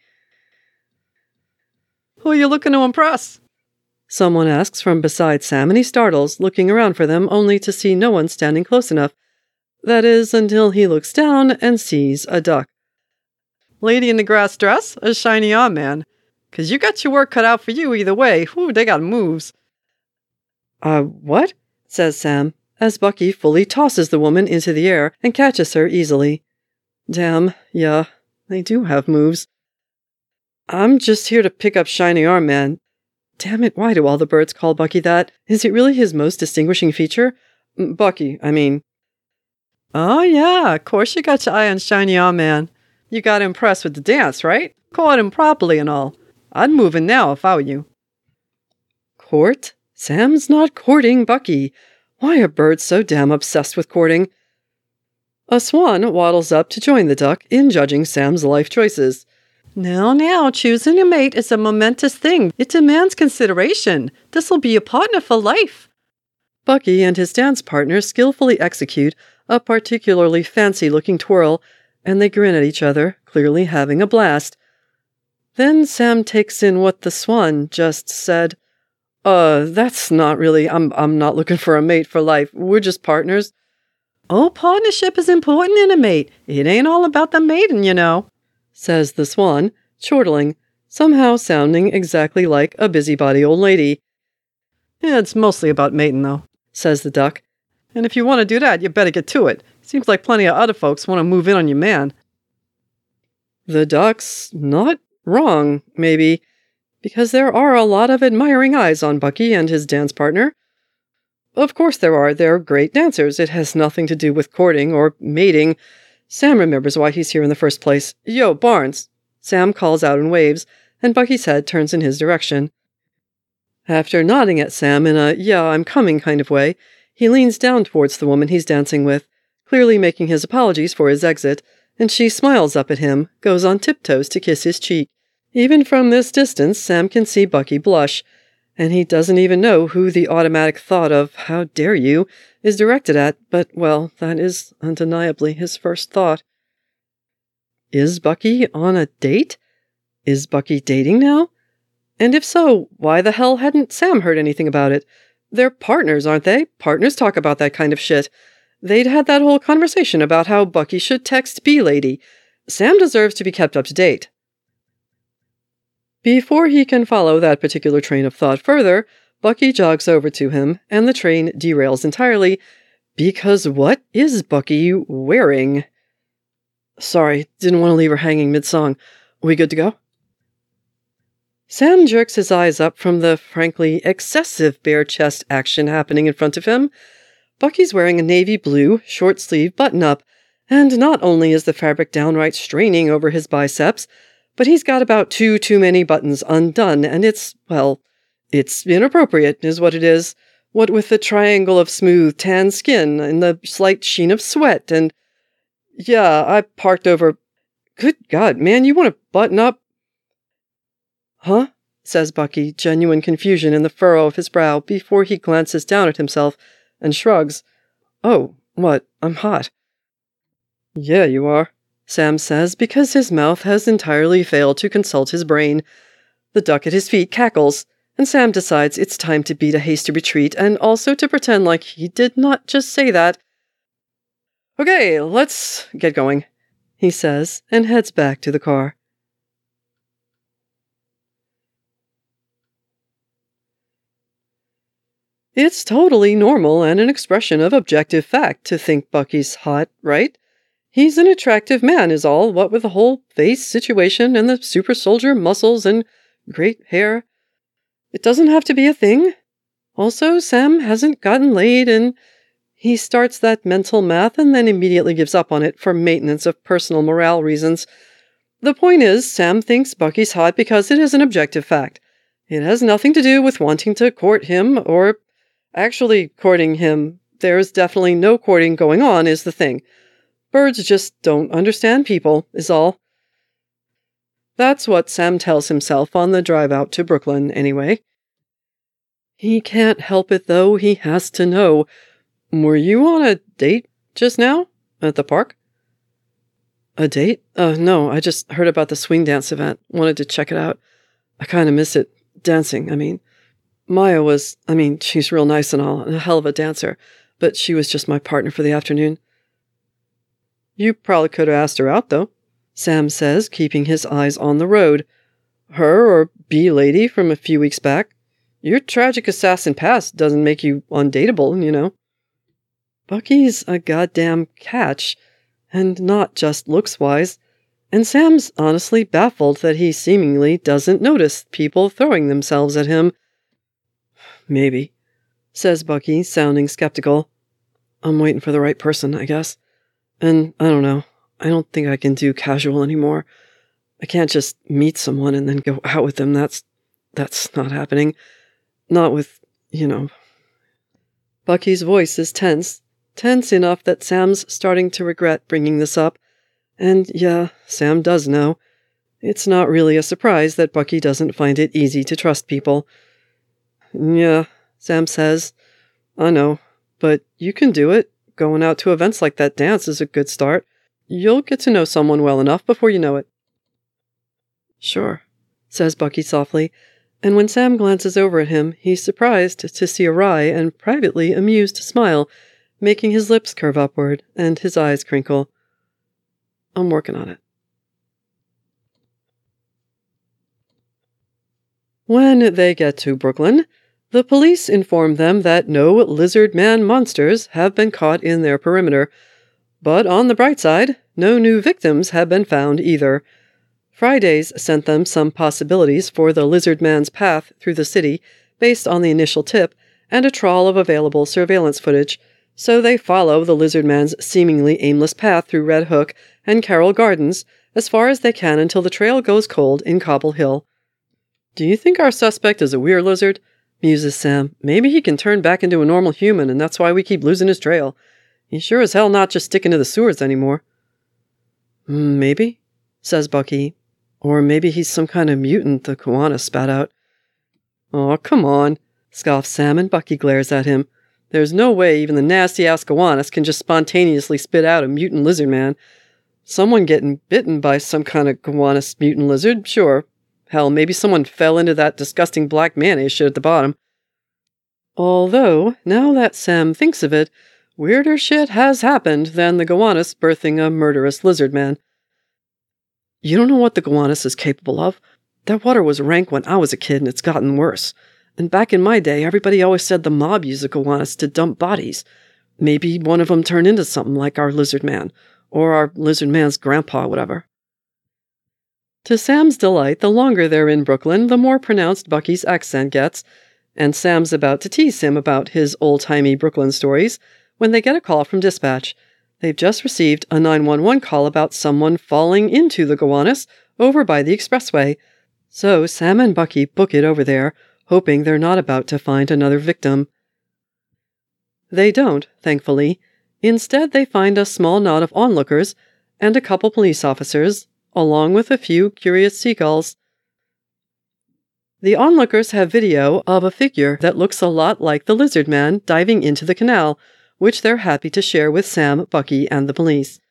"Who are you looking to impress?" someone asks from beside Sam, and he startles, looking around for them only to see no one standing close enough. That is, until he looks down and sees a duck. "Lady in the grass dress? A shiny arm man? 'Cause you got your work cut out for you either way. Whew, they got moves." What?" says Sam, as Bucky fully tosses the woman into the air and catches her easily. Damn, yeah, they do have moves. "I'm just here to pick up Shiny Arm Man." Damn it, why do all the birds call Bucky that? Is it really his most distinguishing feature? Bucky, I mean. "Oh yeah, of course you got your eye on Shiny Arm Man. You got impressed with the dance, right? Caught him properly and all. I'd move in now if I were you." Court? Sam's not courting Bucky. Why are birds so damn obsessed with courting? A swan waddles up to join the duck in judging Sam's life choices. Now, choosing a mate is a momentous thing. It demands consideration. This'll be a partner for life." Bucky and his dance partner skillfully execute a particularly fancy-looking twirl, and they grin at each other, clearly having a blast. Then Sam takes in what the swan just said. That's not really, I'm not looking for a mate for life. We're just partners." "Oh, partnership is important in a mate. It ain't all about the mating, you know," says the swan, chortling, somehow sounding exactly like a busybody old lady. "Yeah, it's mostly about mating, though," says the duck. "And if you want to do that, you better get to it. Seems like plenty of other folks want to move in on your man." The duck's not wrong, maybe, because there are a lot of admiring eyes on Bucky and his dance partner. Of course there are. They're great dancers. It has nothing to do with courting or mating. Sam remembers why he's here in the first place. "Yo, Barnes!" Sam calls out and waves, and Bucky's head turns in his direction. After nodding at Sam in a yeah, I'm coming kind of way, he leans down towards the woman he's dancing with, clearly making his apologies for his exit, and she smiles up at him, goes on tiptoes to kiss his cheek. Even from this distance, Sam can see Bucky blush, and he doesn't even know who the automatic thought of, "How dare you," is directed at, but, well, that is undeniably his first thought. Is Bucky on a date? Is Bucky dating now? And if so, why the hell hadn't Sam heard anything about it? They're partners, aren't they? Partners talk about that kind of shit. They'd had that whole conversation about how Bucky should text B-Lady. Sam deserves to be kept up to date. Before he can follow that particular train of thought further, Bucky jogs over to him, and the train derails entirely, because what is Bucky wearing? Sorry, didn't want to leave her hanging mid-song. We good to go? Sam jerks his eyes up from the, frankly, excessive bare chest action happening in front of him. Bucky's wearing a navy blue, short-sleeve button-up, and not only is the fabric downright straining over his biceps, but he's got about too many buttons undone, and it's inappropriate, is what it is. What with the triangle of smooth tan skin and the slight sheen of sweat, and yeah, I parked over. Good God, man, you want to button up? Huh? Says Bucky, genuine confusion in the furrow of his brow before he glances down at himself and shrugs. Oh, what? I'm hot. Yeah, you are, Sam says, because his mouth has entirely failed to consult his brain. The duck at his feet cackles, and Sam decides it's time to beat a hasty retreat and also to pretend like he did not just say that. Okay, let's get going, he says, and heads back to the car. It's totally normal and an expression of objective fact to think Bucky's hot, right? He's an attractive man is all, what with the whole face situation and the super soldier muscles and great hair. It doesn't have to be a thing. Also, Sam hasn't gotten laid, and he starts that mental math and then immediately gives up on it for maintenance of personal morale reasons. The point is, Sam thinks Bucky's hot because it is an objective fact. It has nothing to do with wanting to court him or actually courting him. There's definitely no courting going on, is the thing. Birds just don't understand people, is all. That's what Sam tells himself on the drive out to Brooklyn, anyway. He can't help it, though. He has to know. Were you on a date just now? At the park? A date? No, I just heard about the swing dance event. Wanted to check it out. I kind of miss it. Dancing, I mean. Maya was, she's real nice and all, and a hell of a dancer, but she was just my partner for the afternoon. You probably could have asked her out, though, Sam says, keeping his eyes on the road. Her or B-Lady from a few weeks back. Your tragic assassin past doesn't make you undateable, you know. Bucky's a goddamn catch, and not just looks-wise, and Sam's honestly baffled that he seemingly doesn't notice people throwing themselves at him. Maybe, says Bucky, sounding skeptical. I'm waiting for the right person, I guess. And I don't know. I don't think I can do casual anymore. I can't just meet someone and then go out with them. That's not happening. Not with, Bucky's voice is tense enough that Sam's starting to regret bringing this up. And yeah, Sam does know. It's not really a surprise that Bucky doesn't find it easy to trust people. Yeah, Sam says. I know, but you can do it. Going out to events like that dance is a good start. You'll get to know someone well enough before you know it. Sure, says Bucky softly, and when Sam glances over at him, he's surprised to see a wry and privately amused smile, making his lips curve upward and his eyes crinkle. I'm working on it. When they get to Brooklyn, the police inform them that no lizard man monsters have been caught in their perimeter, but on the bright side, no new victims have been found either. Fridays sent them some possibilities for the lizard man's path through the city based on the initial tip and a trawl of available surveillance footage, so they follow the lizard man's seemingly aimless path through Red Hook and Carroll Gardens as far as they can until the trail goes cold in Cobble Hill. Do you think our suspect is a weird lizard? muses Sam. Maybe he can turn back into a normal human, and that's why we keep losing his trail. He's sure as hell not just sticking to the sewers anymore. Maybe, says Bucky. Or maybe he's some kind of mutant, the Gowanus spat out. Oh, come on, scoffs Sam, and Bucky glares at him. There's no way even the nasty-ass Gowanus can just spontaneously spit out a mutant lizard man. Someone getting bitten by some kind of Gowanus mutant lizard, sure. Hell, maybe someone fell into that disgusting black mayonnaise shit at the bottom. Although, now that Sam thinks of it, weirder shit has happened than the Gowanus birthing a murderous lizard man. You don't know what the Gowanus is capable of. That water was rank when I was a kid, and it's gotten worse. And back in my day, everybody always said the mob used the Gowanus to dump bodies. Maybe one of them turned into something like our lizard man, or our lizard man's grandpa, whatever. To Sam's delight, the longer they're in Brooklyn, the more pronounced Bucky's accent gets, and Sam's about to tease him about his old-timey Brooklyn stories when they get a call from dispatch. They've just received a 911 call about someone falling into the Gowanus over by the expressway. So Sam and Bucky book it over there, hoping they're not about to find another victim. They don't, thankfully. Instead, they find a small knot of onlookers and a couple police officers, along with a few curious seagulls. The onlookers have video of a figure that looks a lot like the lizard man diving into the canal, which they're happy to share with Sam, Bucky, and the police.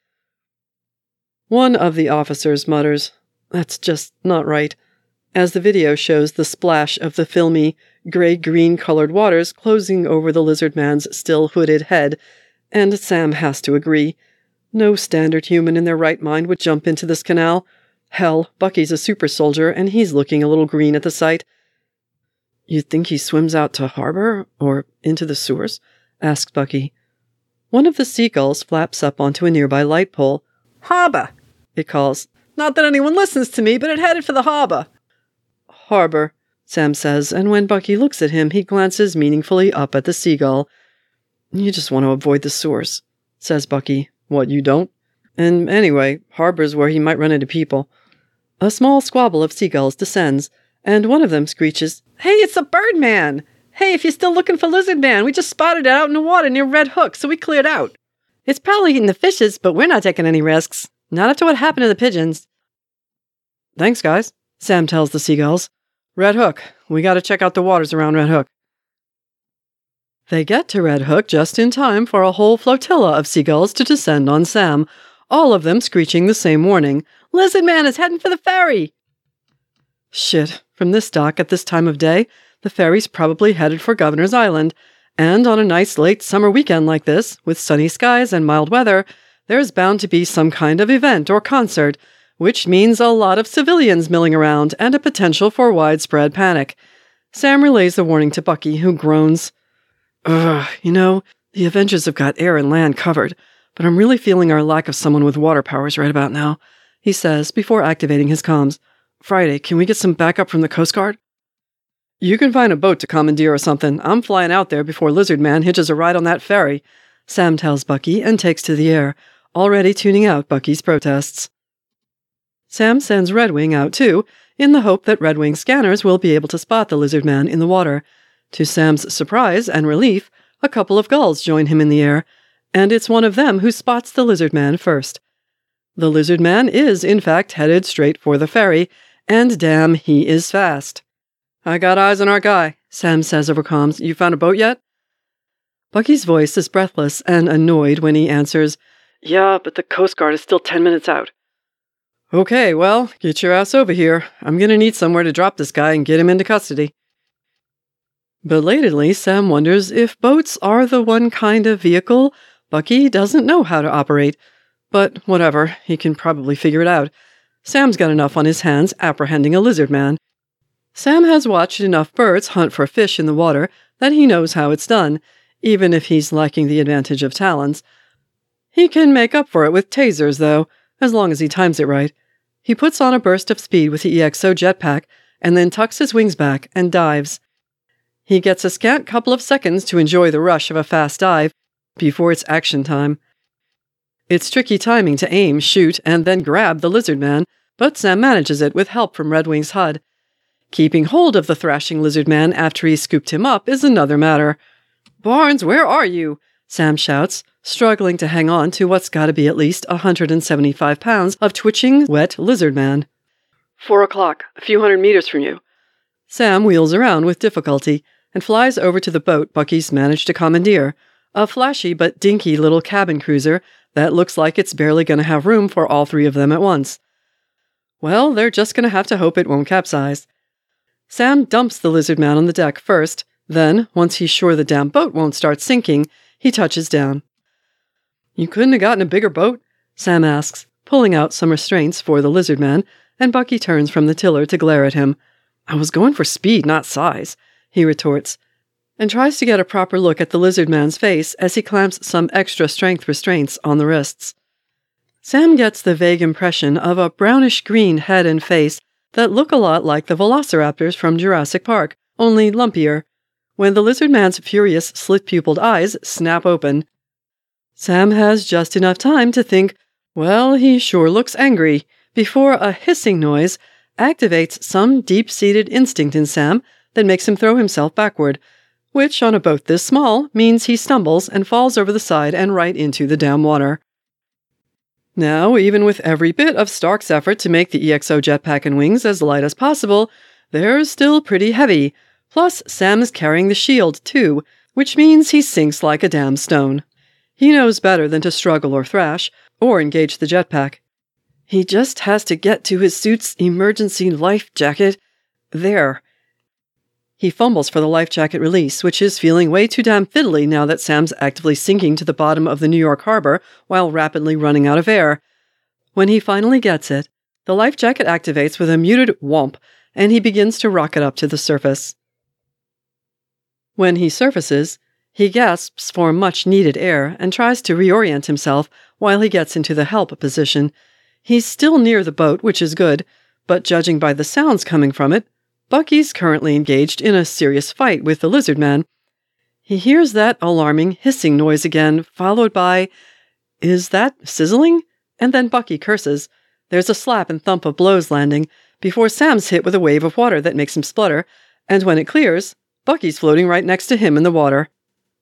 One of the officers mutters, "That's just not right," as the video shows the splash of the filmy, gray-green colored waters closing over the lizard man's still hooded head, and Sam has to agree. No standard human in their right mind would jump into this canal. Hell, Bucky's a super soldier, and he's looking a little green at the sight. "You think he swims out to harbor, or into the sewers?" asks Bucky. One of the seagulls flaps up onto a nearby light pole. "Harbor," it calls. "Not that anyone listens to me, but it headed for the harbor." "Harbor," Sam says, and when Bucky looks at him, he glances meaningfully up at the seagull. "You just want to avoid the sewers," says Bucky. "What, you don't? And anyway, harbor's where he might run into people." A small squabble of seagulls descends, and one of them screeches, "Hey, it's a birdman! Hey, if you're still looking for lizard man, we just spotted it out in the water near Red Hook, so we cleared out." "It's probably eating the fishes, but we're not taking any risks. Not after what happened to the pigeons." "Thanks, guys," Sam tells the seagulls. "Red Hook. We gotta check out the waters around Red Hook." They get to Red Hook just in time for a whole flotilla of seagulls to descend on Sam, all of them screeching the same warning. "Lizard man is heading for the ferry!" Shit, from this dock at this time of day, the ferry's probably headed for Governor's Island, and on a nice late summer weekend like this, with sunny skies and mild weather, there's bound to be some kind of event or concert, which means a lot of civilians milling around and a potential for widespread panic. Sam relays the warning to Bucky, who groans. "Ugh, the Avengers have got air and land covered, but I'm really feeling our lack of someone with water powers right about now," he says before activating his comms. "Friday, can we get some backup from the Coast Guard?" "You can find a boat to commandeer or something. I'm flying out there before Lizard Man hitches a ride on that ferry," Sam tells Bucky and takes to the air, already tuning out Bucky's protests. Sam sends Red Wing out too, in the hope that Red Wing's scanners will be able to spot the Lizard Man in the water. To Sam's surprise and relief, a couple of gulls join him in the air, and it's one of them who spots the Lizard Man first. The Lizard Man is, in fact, headed straight for the ferry, and damn, he is fast. "I got eyes on our guy," Sam says over comms. "You found a boat yet?" Bucky's voice is breathless and annoyed when he answers, "Yeah, but the Coast Guard is still 10 minutes out." "Okay, well, get your ass over here. I'm gonna need somewhere to drop this guy and get him into custody." Belatedly, Sam wonders if boats are the one kind of vehicle Bucky doesn't know how to operate. But whatever, he can probably figure it out. Sam's got enough on his hands apprehending a lizard man. Sam has watched enough birds hunt for fish in the water that he knows how it's done, even if he's lacking the advantage of talons. He can make up for it with tasers, though, as long as he times it right. He puts on a burst of speed with the EXO jetpack and then tucks his wings back and dives. He gets a scant couple of seconds to enjoy the rush of a fast dive before it's action time. It's tricky timing to aim, shoot, and then grab the lizard man, but Sam manages it with help from Red Wing's HUD. Keeping hold of the thrashing lizard man after he scooped him up is another matter. "Barnes, where are you?" Sam shouts, struggling to hang on to what's got to be at least 175 pounds of twitching, wet lizard man. 4 o'clock, a few 100 meters from you. Sam wheels around with difficulty and flies over to the boat Bucky's managed to commandeer, a flashy but dinky little cabin cruiser that looks like it's barely going to have room for all three of them at once. Well, they're just going to have to hope it won't capsize. Sam dumps the lizard man on the deck first, then, once he's sure the damn boat won't start sinking, he touches down. "You couldn't have gotten a bigger boat?" Sam asks, pulling out some restraints for the lizard man, and Bucky turns from the tiller to glare at him. "I was going for speed, not size," he retorts, and tries to get a proper look at the lizard man's face as he clamps some extra strength restraints on the wrists. Sam gets the vague impression of a brownish-green head and face that look a lot like the velociraptors from Jurassic Park, only lumpier, when the lizard man's furious slit-pupiled eyes snap open. Sam has just enough time to think, well, he sure looks angry, before a hissing noise activates some deep-seated instinct in Sam that makes him throw himself backward, which, on a boat this small, means he stumbles and falls over the side and right into the damn water. Now, even with every bit of Stark's effort to make the EXO jetpack and wings as light as possible, they're still pretty heavy. Plus, Sam is carrying the shield, too, which means he sinks like a damn stone. He knows better than to struggle or thrash, or engage the jetpack. He just has to get to his suit's emergency life jacket. There. He fumbles for the life jacket release, which is feeling way too damn fiddly now that Sam's actively sinking to the bottom of the New York harbor while rapidly running out of air. When he finally gets it, the life jacket activates with a muted whomp, and he begins to rocket up to the surface. When he surfaces, he gasps for much-needed air and tries to reorient himself while he gets into the help position. He's still near the boat, which is good, but judging by the sounds coming from it, Bucky's currently engaged in a serious fight with the lizard man. He hears that alarming hissing noise again, followed by, "Is that sizzling?" And then Bucky curses. There's a slap and thump of blows landing, before Sam's hit with a wave of water that makes him splutter, and when it clears, Bucky's floating right next to him in the water.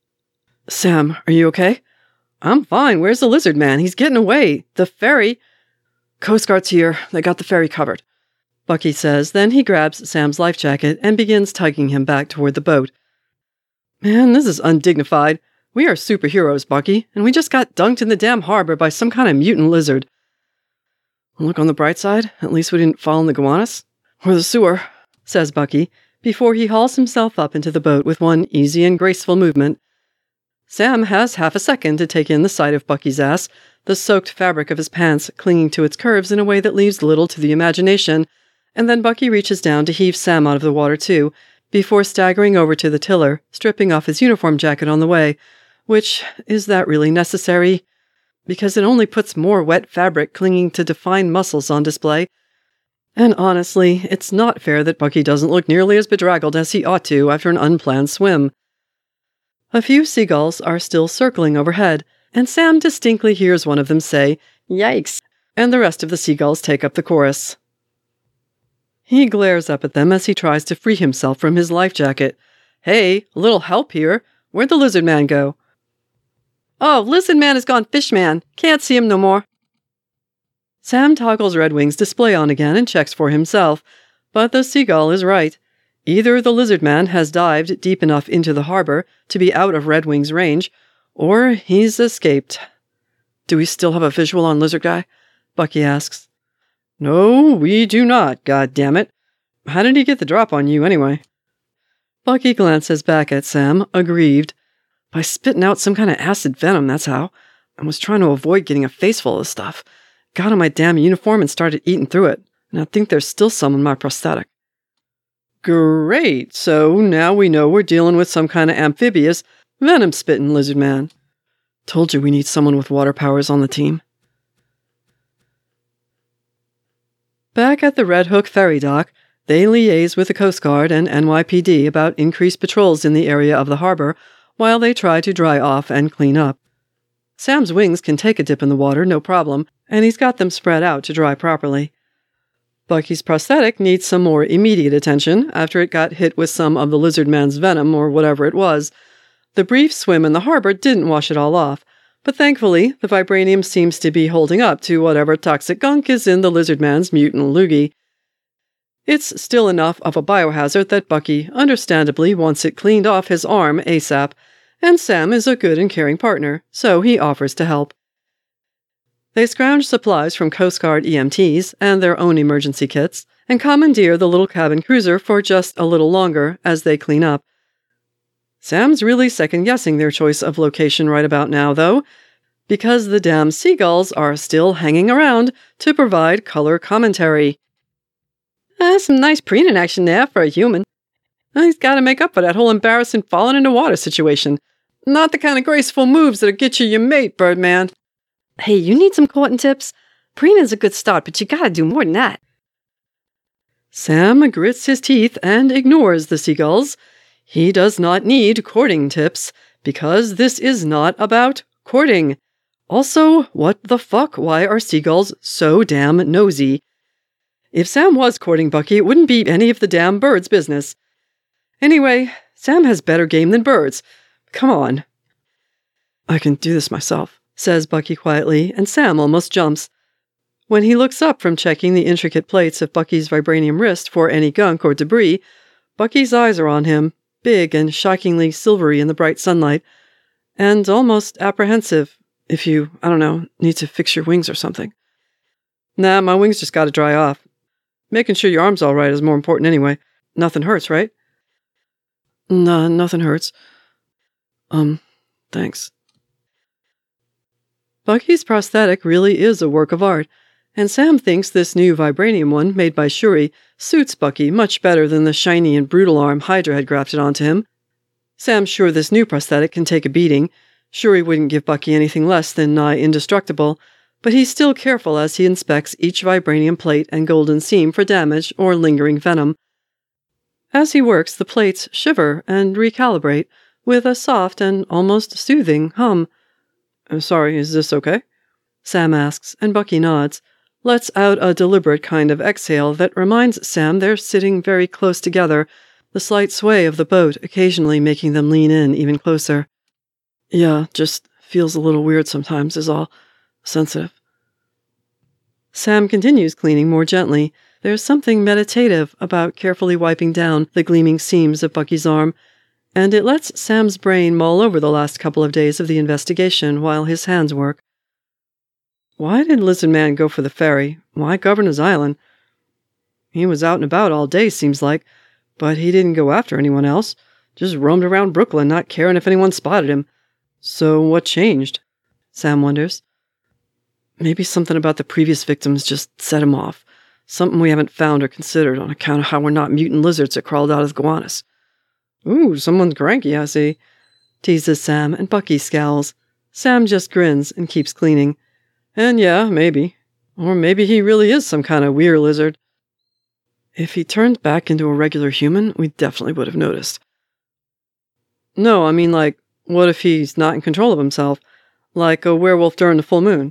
"Sam, are you okay?" "I'm fine. Where's the lizard man? He's getting away. The ferry—" "Coast Guard's here. They got the ferry covered," Bucky says. Then he grabs Sam's life jacket and begins tugging him back toward the boat. "Man, this is undignified. We are superheroes, Bucky, and we just got dunked in the damn harbor by some kind of mutant lizard." "Look on the bright side. At least we didn't fall in the Gowanus. Or the sewer," says Bucky, before he hauls himself up into the boat with one easy and graceful movement. Sam has half a second to take in the sight of Bucky's ass, the soaked fabric of his pants clinging to its curves in a way that leaves little to the imagination, and then Bucky reaches down to heave Sam out of the water too, before staggering over to the tiller, stripping off his uniform jacket on the way, which, is that really necessary? Because it only puts more wet fabric clinging to defined muscles on display. And honestly, it's not fair that Bucky doesn't look nearly as bedraggled as he ought to after an unplanned swim. A few seagulls are still circling overhead, and Sam distinctly hears one of them say, "Yikes," and the rest of the seagulls take up the chorus. He glares up at them as he tries to free himself from his life jacket. "Hey, a little help here. Where'd the lizard man go?" "Oh, lizard man has gone fishman. Can't see him no more." Sam toggles Red Wing's display on again and checks for himself, but the seagull is right. Either the lizard man has dived deep enough into the harbor to be out of Red Wing's range, or he's escaped. "Do we still have a visual on Lizard Guy?" Bucky asks. "No, we do not, goddammit. How did he get the drop on you, anyway?" Bucky glances back at Sam, aggrieved. "By spitting out some kind of acid venom, that's how. I was trying to avoid getting a face full of stuff. Got on my damn uniform and started eating through it, and I think there's still some in my prosthetic." "Great, so now we know we're dealing with some kind of amphibious, venom-spitting lizard man. Told you we need someone with water powers on the team." Back at the Red Hook ferry dock, they liaise with the Coast Guard and NYPD about increased patrols in the area of the harbor while they try to dry off and clean up. Sam's wings can take a dip in the water, no problem, and he's got them spread out to dry properly. Bucky's prosthetic needs some more immediate attention after it got hit with some of the lizard man's venom or whatever it was. The brief swim in the harbor didn't wash it all off, but thankfully, the vibranium seems to be holding up to whatever toxic gunk is in the lizard man's mutant loogie. It's still enough of a biohazard that Bucky understandably wants it cleaned off his arm ASAP, and Sam is a good and caring partner, so he offers to help. They scrounge supplies from Coast Guard EMTs and their own emergency kits, and commandeer the little cabin cruiser for just a little longer as they clean up. Sam's really second-guessing their choice of location right about now, though, because the damn seagulls are still hanging around to provide color commentary. Some nice preening action there for a human. He's got to make up for that whole embarrassing falling into water situation. Not the kind of graceful moves that'll get you your mate, Birdman. Hey, you need some courting tips? Preening's a good start, but you gotta do more than that. Sam grits his teeth and ignores the seagulls. He does not need courting tips, because this is not about courting. Also, what the fuck? Why are seagulls so damn nosy? If Sam was courting Bucky, it wouldn't be any of the damn birds' business. Anyway, Sam has better game than birds. Come on. I can do this myself, says Bucky quietly, and Sam almost jumps. When he looks up from checking the intricate plates of Bucky's vibranium wrist for any gunk or debris, Bucky's eyes are on him, big and shockingly silvery in the bright sunlight, and almost apprehensive if you, need to fix your wings or something. Nah, my wings just gotta dry off. Making sure your arm's all right is more important anyway. Nothing hurts, right? Nah, nothing hurts. Thanks. Bucky's prosthetic really is a work of art, and Sam thinks this new vibranium one made by Shuri suits Bucky much better than the shiny and brutal arm Hydra had grafted onto him. Sam's sure this new prosthetic can take a beating. Shuri wouldn't give Bucky anything less than nigh indestructible, but he's still careful as he inspects each vibranium plate and golden seam for damage or lingering venom. As he works, the plates shiver and recalibrate with a soft and almost soothing hum. Sorry, is this okay? Sam asks, and Bucky nods, lets out a deliberate kind of exhale that reminds Sam they're sitting very close together, the slight sway of the boat occasionally making them lean in even closer. Yeah, just feels a little weird sometimes is all. Sensitive. Sam continues cleaning more gently. There's something meditative about carefully wiping down the gleaming seams of Bucky's arm, and it lets Sam's brain mull over the last couple of days of the investigation while his hands work. Why did Lizard Man go for the ferry? Why Governor's Island? He was out and about all day, seems like, but he didn't go after anyone else. Just roamed around Brooklyn, not caring if anyone spotted him. So what changed? Sam wonders. Maybe something about the previous victims just set him off. Something we haven't found or considered on account of how we're not mutant lizards that crawled out of the Gowanus. Ooh, someone's cranky, I see, teases Sam, and Bucky scowls. Sam just grins and keeps cleaning. And yeah, maybe. Or maybe he really is some kind of weird lizard. If he turned back into a regular human, we definitely would have noticed. No, I mean, what if he's not in control of himself? Like a werewolf during the full moon?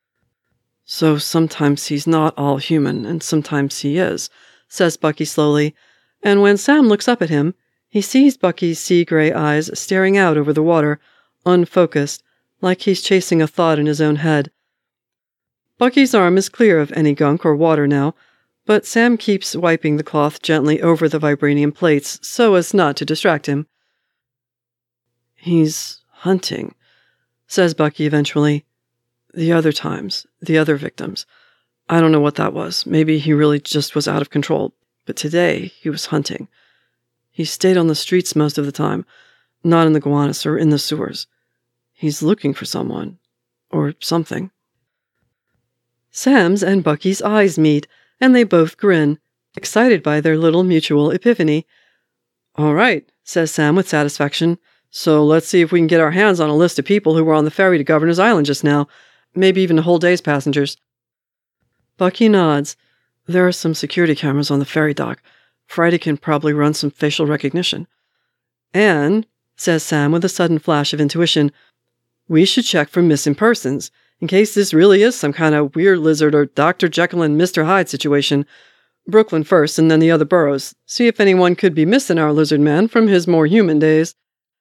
So sometimes he's not all human, and sometimes he is, says Bucky slowly, and when Sam looks up at him, he sees Bucky's sea-gray eyes staring out over the water, unfocused, like he's chasing a thought in his own head. Bucky's arm is clear of any gunk or water now, but Sam keeps wiping the cloth gently over the vibranium plates so as not to distract him. He's hunting, says Bucky eventually. The other times, the other victims. I don't know what that was. Maybe he really just was out of control. But today, he was hunting. He stayed on the streets most of the time, not in the Gowanus or in the sewers. He's looking for someone. Or something. Sam's and Bucky's eyes meet, and they both grin, excited by their little mutual epiphany. All right, says Sam with satisfaction. So let's see if we can get our hands on a list of people who were on the ferry to Governor's Island just now. Maybe even a whole day's passengers. Bucky nods. There are some security cameras on the ferry dock. Friday can probably run some facial recognition. And, says Sam with a sudden flash of intuition, we should check for missing persons, in case this really is some kind of weird lizard or Dr. Jekyll and Mr. Hyde situation. Brooklyn first and then the other boroughs. See if anyone could be missing our lizard man from his more human days.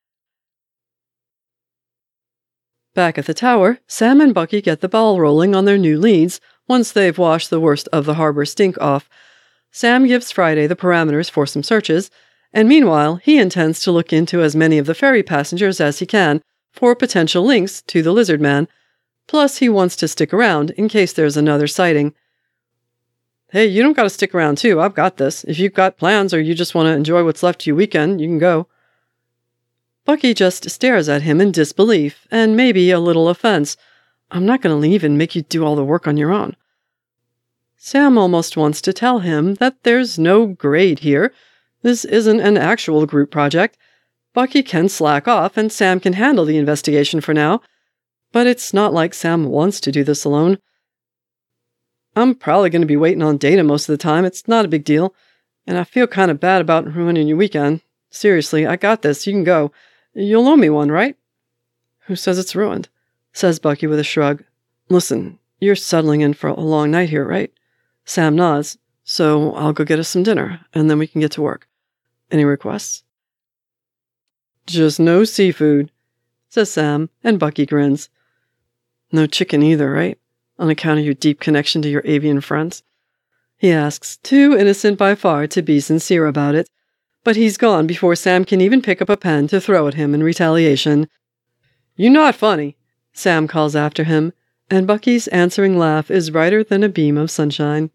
Back at the tower, Sam and Bucky get the ball rolling on their new leads once they've washed the worst of the harbor stink off. Sam gives Friday the parameters for some searches, and meanwhile, he intends to look into as many of the ferry passengers as he can for potential links to the lizard man. Plus, he wants to stick around in case there's another sighting. Hey, you don't gotta stick around too, I've got this. If you've got plans or you just want to enjoy what's left of your weekend, you can go. Bucky just stares at him in disbelief, and maybe a little offense. I'm not gonna leave and make you do all the work on your own. Sam almost wants to tell him that there's no grade here. This isn't an actual group project. Bucky can slack off and Sam can handle the investigation for now, but it's not like Sam wants to do this alone. I'm probably going to be waiting on Data most of the time. It's not a big deal, and I feel kind of bad about ruining your weekend. Seriously, I got this. You can go. You'll owe me one, right? Who says it's ruined? Says Bucky with a shrug. Listen, you're settling in for a long night here, right? Sam nods. So I'll go get us some dinner, and then we can get to work. Any requests? Just no seafood, says Sam, and Bucky grins. No chicken either, right? On account of your deep connection to your avian friends? He asks, too innocent by far to be sincere about it, but he's gone before Sam can even pick up a pen to throw at him in retaliation. You're not funny, Sam calls after him, and Bucky's answering laugh is brighter than a beam of sunshine.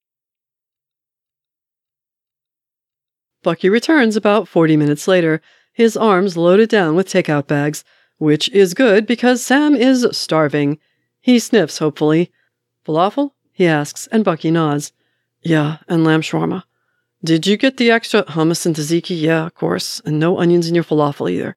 Bucky returns about 40 minutes later, his arms loaded down with takeout bags, which is good because Sam is starving. He sniffs hopefully. Falafel? He asks, and Bucky nods. Yeah, and lamb shawarma. Did you get the extra hummus and tzatziki? Yeah, of course, and no onions in your falafel either.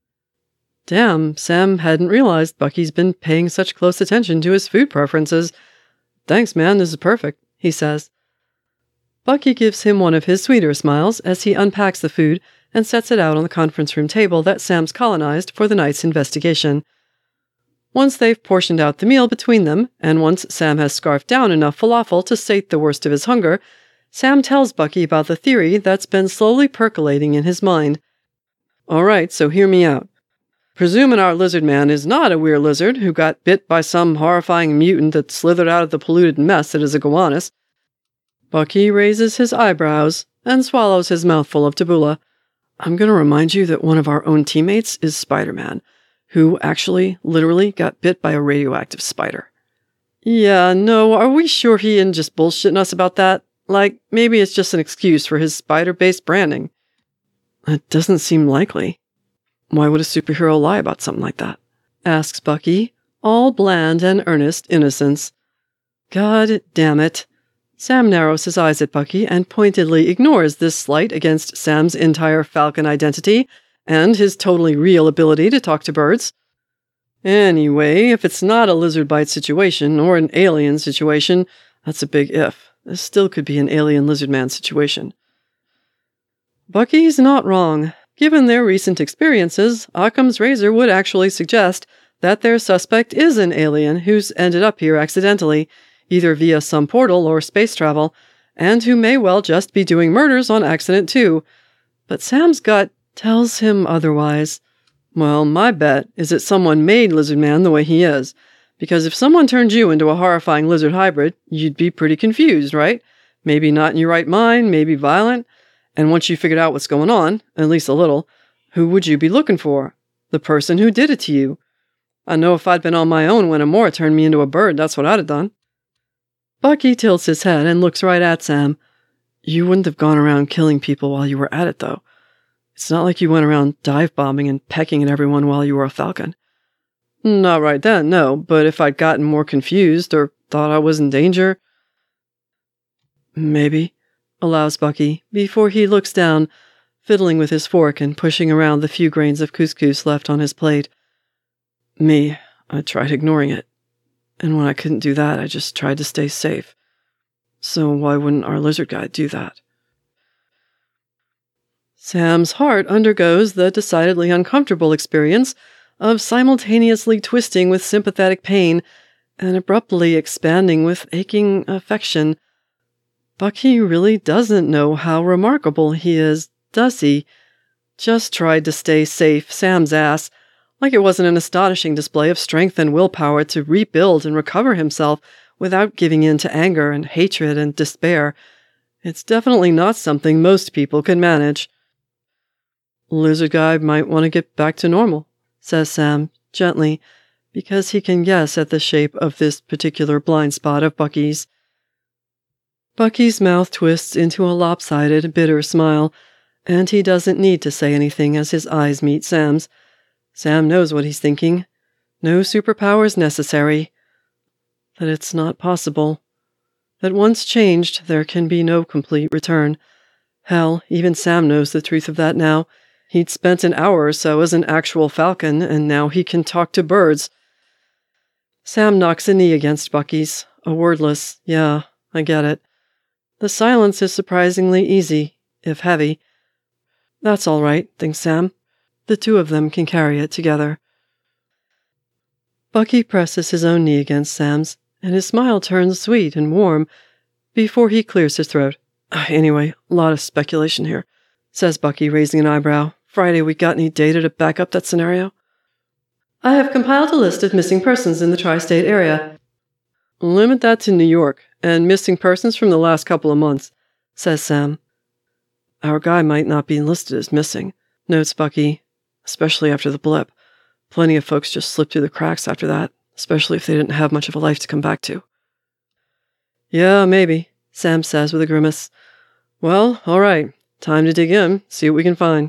Damn, Sam hadn't realized Bucky's been paying such close attention to his food preferences. Thanks, man, this is perfect, he says. Bucky gives him one of his sweeter smiles as he unpacks the food and sets it out on the conference room table that Sam's colonized for the night's investigation. Once they've portioned out the meal between them, and once Sam has scarfed down enough falafel to sate the worst of his hunger, Sam tells Bucky about the theory that's been slowly percolating in his mind. All right, so hear me out. Presuming our lizard man is not a weird lizard who got bit by some horrifying mutant that slithered out of the polluted mess that is a gowanus. Bucky raises his eyebrows and swallows his mouthful of tabbouleh. I'm going to remind you that one of our own teammates is Spider-Man, who actually, literally, got bit by a radioactive spider. Yeah, no, are we sure he isn't just bullshitting us about that? Like, maybe it's just an excuse for his spider-based branding. It doesn't seem likely. Why would a superhero lie about something like that? Asks Bucky, all bland and earnest innocence. God damn it. Sam narrows his eyes at Bucky and pointedly ignores this slight against Sam's entire Falcon identity and his totally real ability to talk to birds. Anyway, if it's not a lizard bite situation or an alien situation, that's a big if. This still could be an alien lizard man situation. Bucky's not wrong. Given their recent experiences, Occam's razor would actually suggest that their suspect is an alien who's ended up here accidentally, either via some portal or space travel, and who may well just be doing murders on accident too. But Sam's gut tells him otherwise. Well, my bet is that someone made Lizard Man the way he is, because if someone turned you into a horrifying lizard hybrid, you'd be pretty confused, right? Maybe not in your right mind, maybe violent. And once you figured out what's going on, at least a little, who would you be looking for? The person who did it to you. I know if I'd been on my own when Amora turned me into a bird, that's what I'd have done. Bucky tilts his head and looks right at Sam. You wouldn't have gone around killing people while you were at it, though. It's not like you went around dive-bombing and pecking at everyone while you were a Falcon. Not right then, no, but if I'd gotten more confused or thought I was in danger... Maybe, allows Bucky, before he looks down, fiddling with his fork and pushing around the few grains of couscous left on his plate. Me, I tried ignoring it. And when I couldn't do that, I just tried to stay safe. So why wouldn't our lizard guy do that? Sam's heart undergoes the decidedly uncomfortable experience of simultaneously twisting with sympathetic pain and abruptly expanding with aching affection. Bucky really doesn't know how remarkable he is, does he? Just tried to stay safe, Sam's ass, like it wasn't an astonishing display of strength and willpower to rebuild and recover himself without giving in to anger and hatred and despair. It's definitely not something most people can manage. Lizard guy might want to get back to normal, says Sam, gently, because he can guess at the shape of this particular blind spot of Bucky's. Bucky's mouth twists into a lopsided, bitter smile, and he doesn't need to say anything as his eyes meet Sam's. Sam knows what he's thinking. No superpowers necessary. That it's not possible. That once changed, there can be no complete return. Hell, even Sam knows the truth of that now. He'd spent an hour or so as an actual falcon, and now he can talk to birds. Sam knocks a knee against Bucky's. A wordless, yeah, I get it. The silence is surprisingly easy, if heavy. That's all right, thinks Sam. The two of them can carry it together. Bucky presses his own knee against Sam's, and his smile turns sweet and warm before he clears his throat. Anyway, a lot of speculation here, says Bucky, raising an eyebrow. Friday, we got any data to back up that scenario? I have compiled a list of missing persons in the tri-state area. Limit that to New York, and missing persons from the last couple of months, says Sam. Our guy might not be listed as missing, notes Bucky, especially after the blip. Plenty of folks just slipped through the cracks after that, especially if they didn't have much of a life to come back to. Yeah, maybe, Sam says with a grimace. Well, all right, time to dig in, see what we can find.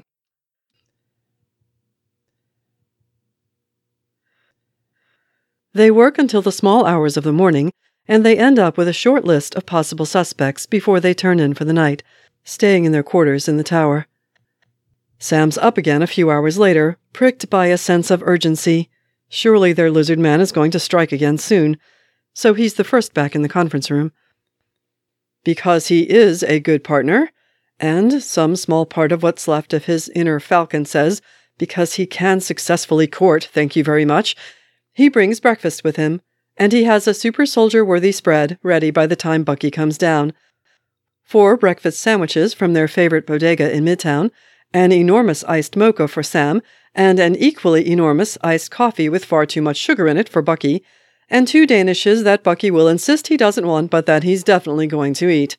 They work until the small hours of the morning, and they end up with a short list of possible suspects before they turn in for the night, staying in their quarters in the tower. Sam's up again a few hours later, pricked by a sense of urgency. Surely their lizard man is going to strike again soon, so he's the first back in the conference room. Because he is a good partner, and some small part of what's left of his inner falcon says, because he can successfully court, thank you very much, he brings breakfast with him, and he has a super soldier-worthy spread ready by the time Bucky comes down. 4 breakfast sandwiches from their favorite bodega in Midtown, an enormous iced mocha for Sam, and an equally enormous iced coffee with far too much sugar in it for Bucky, and 2 danishes that Bucky will insist he doesn't want but that he's definitely going to eat.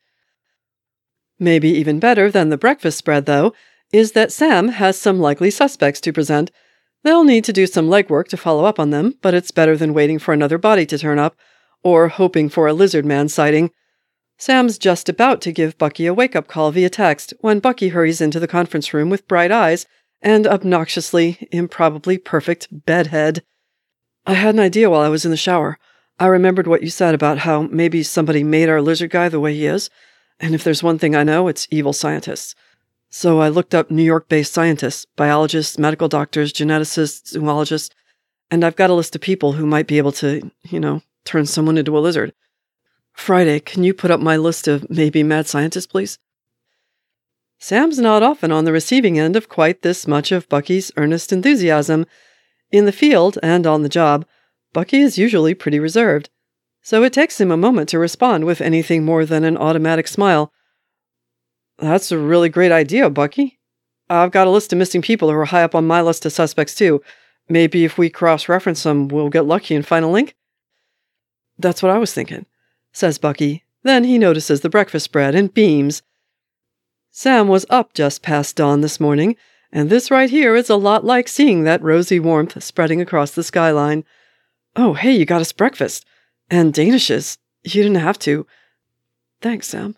Maybe even better than the breakfast spread, though, is that Sam has some likely suspects to present. They'll need to do some legwork to follow up on them, but it's better than waiting for another body to turn up, or hoping for a lizard man sighting. Sam's just about to give Bucky a wake-up call via text when Bucky hurries into the conference room with bright eyes and obnoxiously, improbably perfect bedhead. I had an idea while I was in the shower. I remembered what you said about how maybe somebody made our lizard guy the way he is, and if there's one thing I know, it's evil scientists. So I looked up New York-based scientists, biologists, medical doctors, geneticists, zoologists, and I've got a list of people who might be able to, turn someone into a lizard. Friday, can you put up my list of maybe mad scientists, please? Sam's not often on the receiving end of quite this much of Bucky's earnest enthusiasm. In the field and on the job, Bucky is usually pretty reserved, so it takes him a moment to respond with anything more than an automatic smile. That's a really great idea, Bucky. I've got a list of missing people who are high up on my list of suspects, too. Maybe if we cross-reference them, we'll get lucky and find a link? That's what I was thinking, says Bucky. Then he notices the breakfast spread and beams. Sam was up just past dawn this morning, and this right here is a lot like seeing that rosy warmth spreading across the skyline. Oh, hey, you got us breakfast. And danishes. You didn't have to. Thanks, Sam.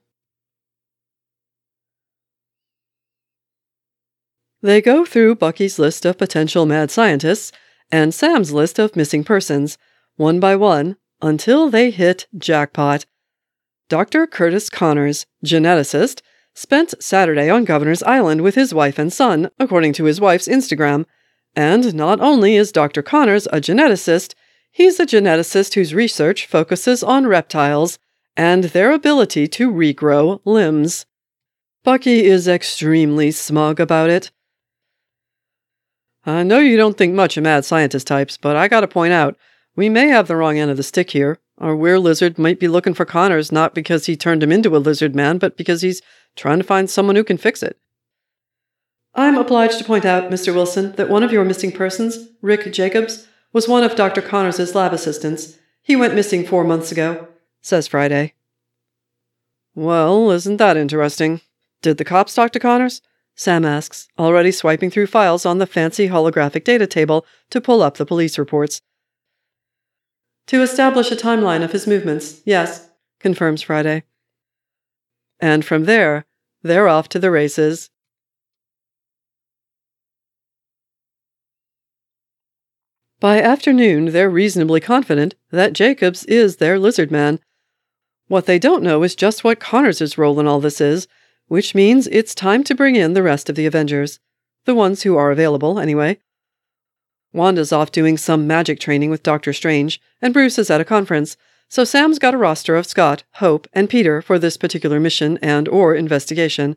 They go through Bucky's list of potential mad scientists and Sam's list of missing persons, one by one, until they hit jackpot. Dr. Curtis Connors, geneticist, spent Saturday on Governor's Island with his wife and son, according to his wife's Instagram. And not only is Dr. Connors a geneticist, he's a geneticist whose research focuses on reptiles and their ability to regrow limbs. Bucky is extremely smug about it. I know you don't think much of mad scientist types, but I gotta point out, we may have the wrong end of the stick here. Our were-lizard might be looking for Connors not because he turned him into a lizard man, but because he's trying to find someone who can fix it. I'm obliged to point out, Mr. Wilson, that one of your missing persons, Rick Jacobs, was one of Dr. Connors' lab assistants. He went missing 4 months ago, says Friday. Well, isn't that interesting? Did the cops talk to Connors? Sam asks, already swiping through files on the fancy holographic data table to pull up the police reports. To establish a timeline of his movements, yes, confirms Friday. And from there, they're off to the races. By afternoon, they're reasonably confident that Jacobs is their lizard man. What they don't know is just what Connors' role in all this is, which means it's time to bring in the rest of the Avengers. The ones who are available, anyway. Wanda's off doing some magic training with Doctor Strange, and Bruce is at a conference, so Sam's got a roster of Scott, Hope, and Peter for this particular mission and/or investigation.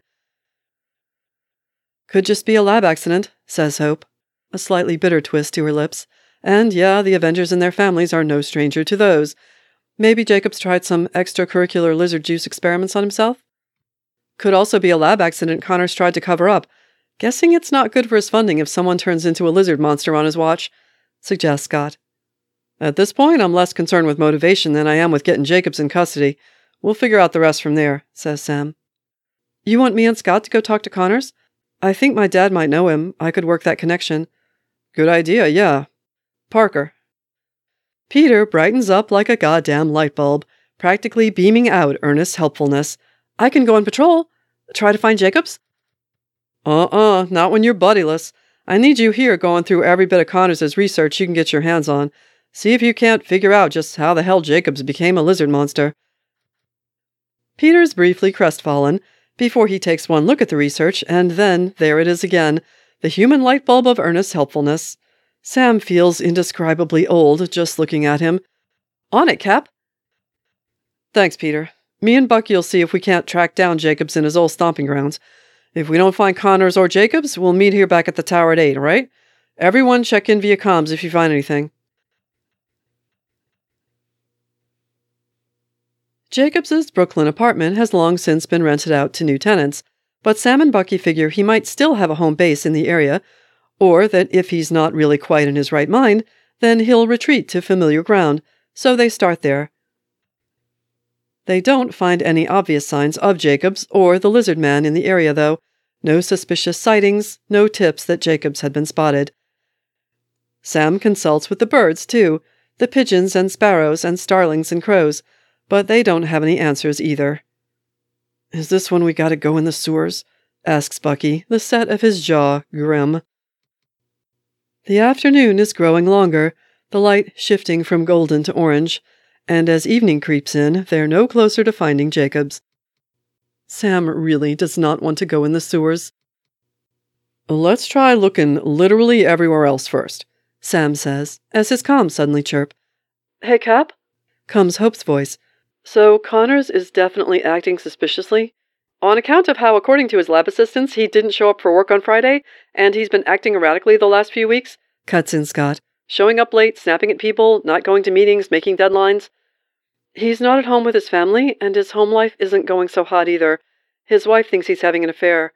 Could just be a lab accident, says Hope, a slightly bitter twist to her lips. And yeah, the Avengers and their families are no stranger to those. Maybe Jacobs tried some extracurricular lizard juice experiments on himself? Could also be a lab accident Connors tried to cover up. Guessing it's not good for his funding if someone turns into a lizard monster on his watch, suggests Scott. At this point, I'm less concerned with motivation than I am with getting Jacobs in custody. We'll figure out the rest from there, says Sam. You want me and Scott to go talk to Connors? I think my dad might know him. I could work that connection. Good idea, yeah. Parker. Peter brightens up like a goddamn light bulb, practically beaming out earnest helpfulness. I can go on patrol. Try to find Jacobs? Not when you're buddyless. I need you here going through every bit of Connors' research you can get your hands on. See if you can't figure out just how the hell Jacobs became a lizard monster. Peter's briefly crestfallen before he takes one look at the research, and then there it is again, the human light bulb of earnest helpfulness. Sam feels indescribably old just looking at him. On it, Cap. Thanks, Peter. Me and Bucky'll see if we can't track down Jacobs in his old stomping grounds. If we don't find Connors or Jacobs, we'll meet here back at the tower at 8, all right? Everyone check in via comms if you find anything. Jacobs's Brooklyn apartment has long since been rented out to new tenants, but Sam and Bucky figure he might still have a home base in the area, or that if he's not really quite in his right mind, then he'll retreat to familiar ground, so they start there. They don't find any obvious signs of Jacobs or the lizard man in the area, though. No suspicious sightings, no tips that Jacobs had been spotted. Sam consults with the birds, too, the pigeons and sparrows and starlings and crows, but they don't have any answers either. Is this when we gotta go in the sewers? Asks Bucky, the set of his jaw grim. The afternoon is growing longer, the light shifting from golden to orange, and as evening creeps in, they're no closer to finding Jacobs. Sam really does not want to go in the sewers. Let's try looking literally everywhere else first, Sam says, as his comms suddenly chirp. Hey, Cap? Comes Hope's voice. So Connors is definitely acting suspiciously? On account of how, according to his lab assistants, he didn't show up for work on Friday, and he's been acting erratically the last few weeks? Cuts in Scott. Showing up late, snapping at people, not going to meetings, making deadlines. He's not at home with his family, and his home life isn't going so hot either. His wife thinks he's having an affair.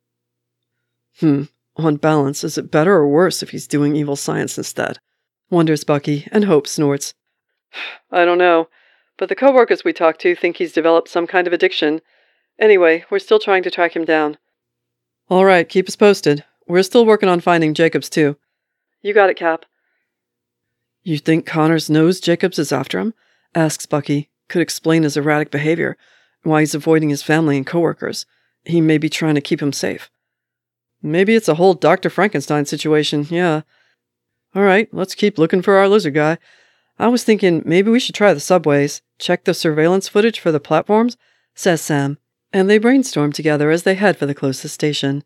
On balance, is it better or worse if he's doing evil science instead? Wonders Bucky, and Hope snorts. I don't know, but the coworkers we talked to think he's developed some kind of addiction. Anyway, we're still trying to track him down. All right, keep us posted. We're still working on finding Jacobs, too. You got it, Cap. You think Connors knows Jacobs is after him? Asks Bucky. Could explain his erratic behavior, why he's avoiding his family and coworkers. He may be trying to keep him safe. Maybe it's a whole Dr. Frankenstein situation, yeah. All right, let's keep looking for our lizard guy. I was thinking maybe we should try the subways, check the surveillance footage for the platforms, says Sam, and they brainstorm together as they head for the closest station.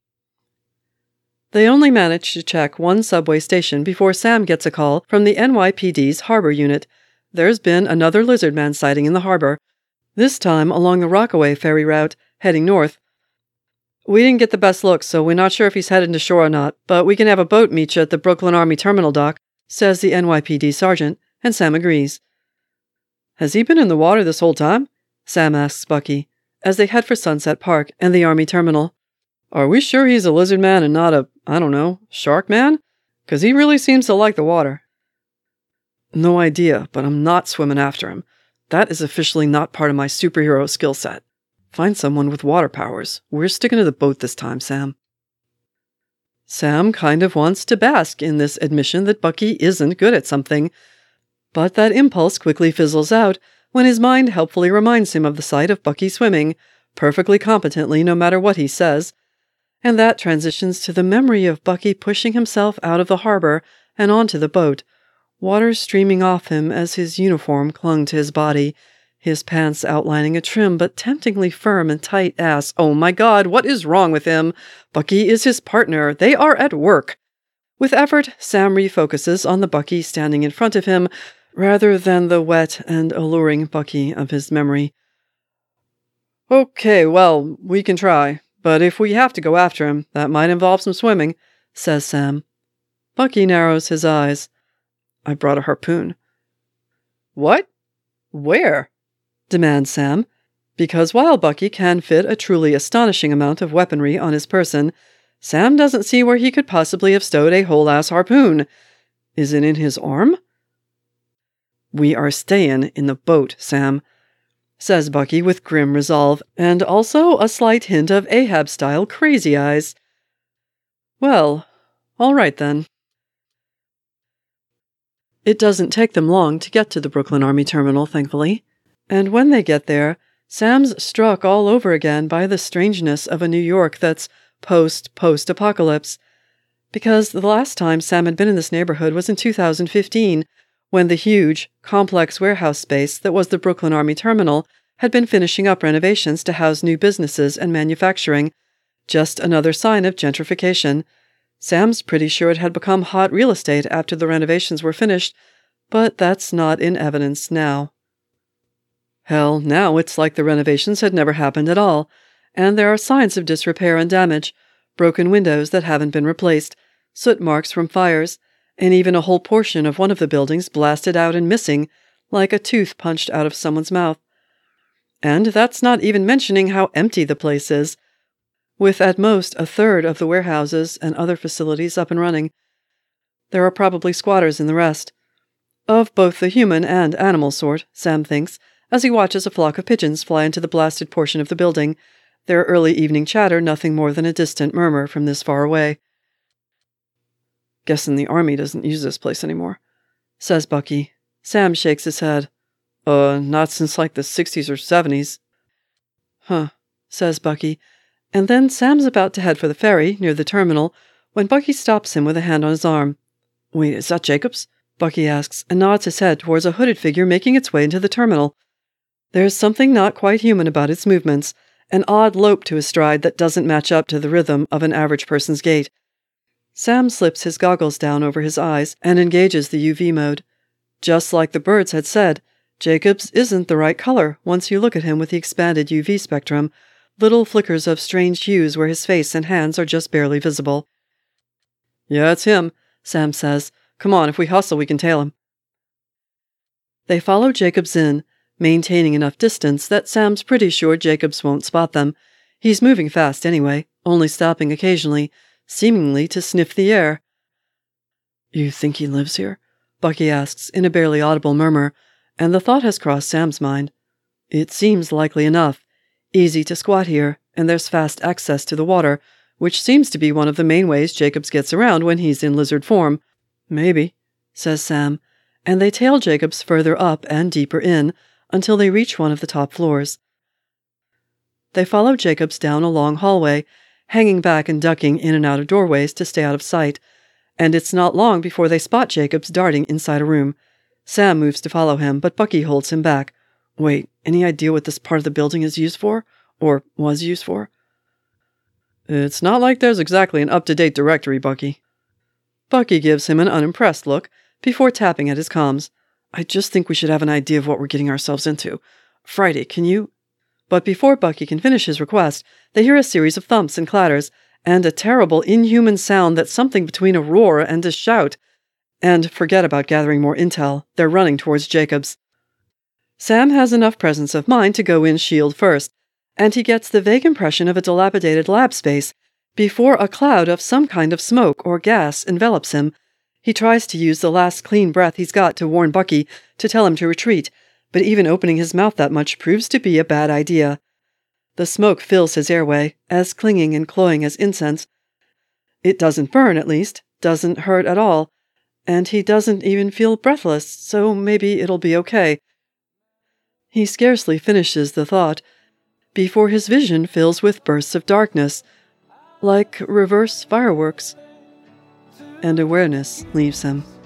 They only manage to check one subway station before Sam gets a call from the NYPD's harbor unit. There's been another lizard man sighting in the harbor, this time along the Rockaway ferry route, heading north. We didn't get the best look, so we're not sure if he's headed to shore or not, but we can have a boat meet you at the Brooklyn Army Terminal dock, says the NYPD sergeant, and Sam agrees. Has he been in the water this whole time? Sam asks Bucky, as they head for Sunset Park and the Army terminal. Are we sure he's a lizard man and not a, I don't know, shark man? 'Cause he really seems to like the water. No idea, but I'm not swimming after him. That is officially not part of my superhero skill set. Find someone with water powers. We're sticking to the boat this time, Sam. Sam kind of wants to bask in this admission that Bucky isn't good at something, but that impulse quickly fizzles out when his mind helpfully reminds him of the sight of Bucky swimming, perfectly competently no matter what he says, and that transitions to the memory of Bucky pushing himself out of the harbor and onto the boat, water streaming off him as his uniform clung to his body, his pants outlining a trim but temptingly firm and tight ass. Oh my God, what is wrong with him? Bucky is his partner. They are at work. With effort, Sam refocuses on the Bucky standing in front of him, rather than the wet and alluring Bucky of his memory. Okay, well, we can try, but if we have to go after him, that might involve some swimming, says Sam. Bucky narrows his eyes. I brought a harpoon. What? Where? Demands Sam, because while Bucky can fit a truly astonishing amount of weaponry on his person, Sam doesn't see where he could possibly have stowed a whole-ass harpoon. Is it in his arm? We are staying in the boat, Sam, says Bucky with grim resolve, and also a slight hint of Ahab-style crazy eyes. Well, all right then. It doesn't take them long to get to the Brooklyn Army Terminal, thankfully. And when they get there, Sam's struck all over again by the strangeness of a New York that's post-apocalypse. Because the last time Sam had been in this neighborhood was in 2015, when the huge, complex warehouse space that was the Brooklyn Army Terminal had been finishing up renovations to house new businesses and manufacturing. Just another sign of gentrification. Sam's pretty sure it had become hot real estate after the renovations were finished, but that's not in evidence now. Hell, now it's like the renovations had never happened at all, and there are signs of disrepair and damage, broken windows that haven't been replaced, soot marks from fires, and even a whole portion of one of the buildings blasted out and missing, like a tooth punched out of someone's mouth. And that's not even mentioning how empty the place is, with at most a third of the warehouses and other facilities up and running. There are probably squatters in the rest. Of both the human and animal sort, Sam thinks, as he watches a flock of pigeons fly into the blasted portion of the building, their early evening chatter nothing more than a distant murmur from this far away. Guessing the army doesn't use this place anymore, says Bucky. Sam shakes his head. Not since like the 60s or 70s. Huh, says Bucky, and then Sam's about to head for the ferry near the terminal when Bucky stops him with a hand on his arm. Wait, is that Jacobs? Bucky asks, and nods his head towards a hooded figure making its way into the terminal. There's something not quite human about its movements, an odd lope to his stride that doesn't match up to the rhythm of an average person's gait. Sam slips his goggles down over his eyes and engages the UV mode. Just like the birds had said, Jacobs isn't the right color once you look at him with the expanded UV spectrum, little flickers of strange hues where his face and hands are just barely visible. Yeah, it's him, Sam says. Come on, if we hustle, we can tail him. They follow Jacobs in, maintaining enough distance that Sam's pretty sure Jacobs won't spot them. He's moving fast anyway, only stopping occasionally, seemingly to sniff the air. You think he lives here? Bucky asks in a barely audible murmur, and the thought has crossed Sam's mind. It seems likely enough. Easy to squat here, and there's fast access to the water, which seems to be one of the main ways Jacobs gets around when he's in lizard form. Maybe, says Sam, and they tail Jacobs further up and deeper in, until they reach one of the top floors. They follow Jacobs down a long hallway, hanging back and ducking in and out of doorways to stay out of sight, and it's not long before they spot Jacobs darting inside a room. Sam moves to follow him, but Bucky holds him back. Wait, any idea what this part of the building is used for? Or was used for? It's not like there's exactly an up-to-date directory, Bucky. Bucky gives him an unimpressed look before tapping at his comms. I just think we should have an idea of what we're getting ourselves into. Friday, can you? But before Bucky can finish his request, they hear a series of thumps and clatters, and a terrible, inhuman sound that's something between a roar and a shout. And forget about gathering more intel. They're running towards Jacobs. Sam has enough presence of mind to go in shield first, and he gets the vague impression of a dilapidated lab space before a cloud of some kind of smoke or gas envelops him. He tries to use the last clean breath he's got to warn Bucky to tell him to retreat, but even opening his mouth that much proves to be a bad idea. The smoke fills his airway, as clinging and cloying as incense. It doesn't burn, at least, doesn't hurt at all, and he doesn't even feel breathless, so maybe it'll be okay. He scarcely finishes the thought before his vision fills with bursts of darkness, like reverse fireworks, and awareness leaves him.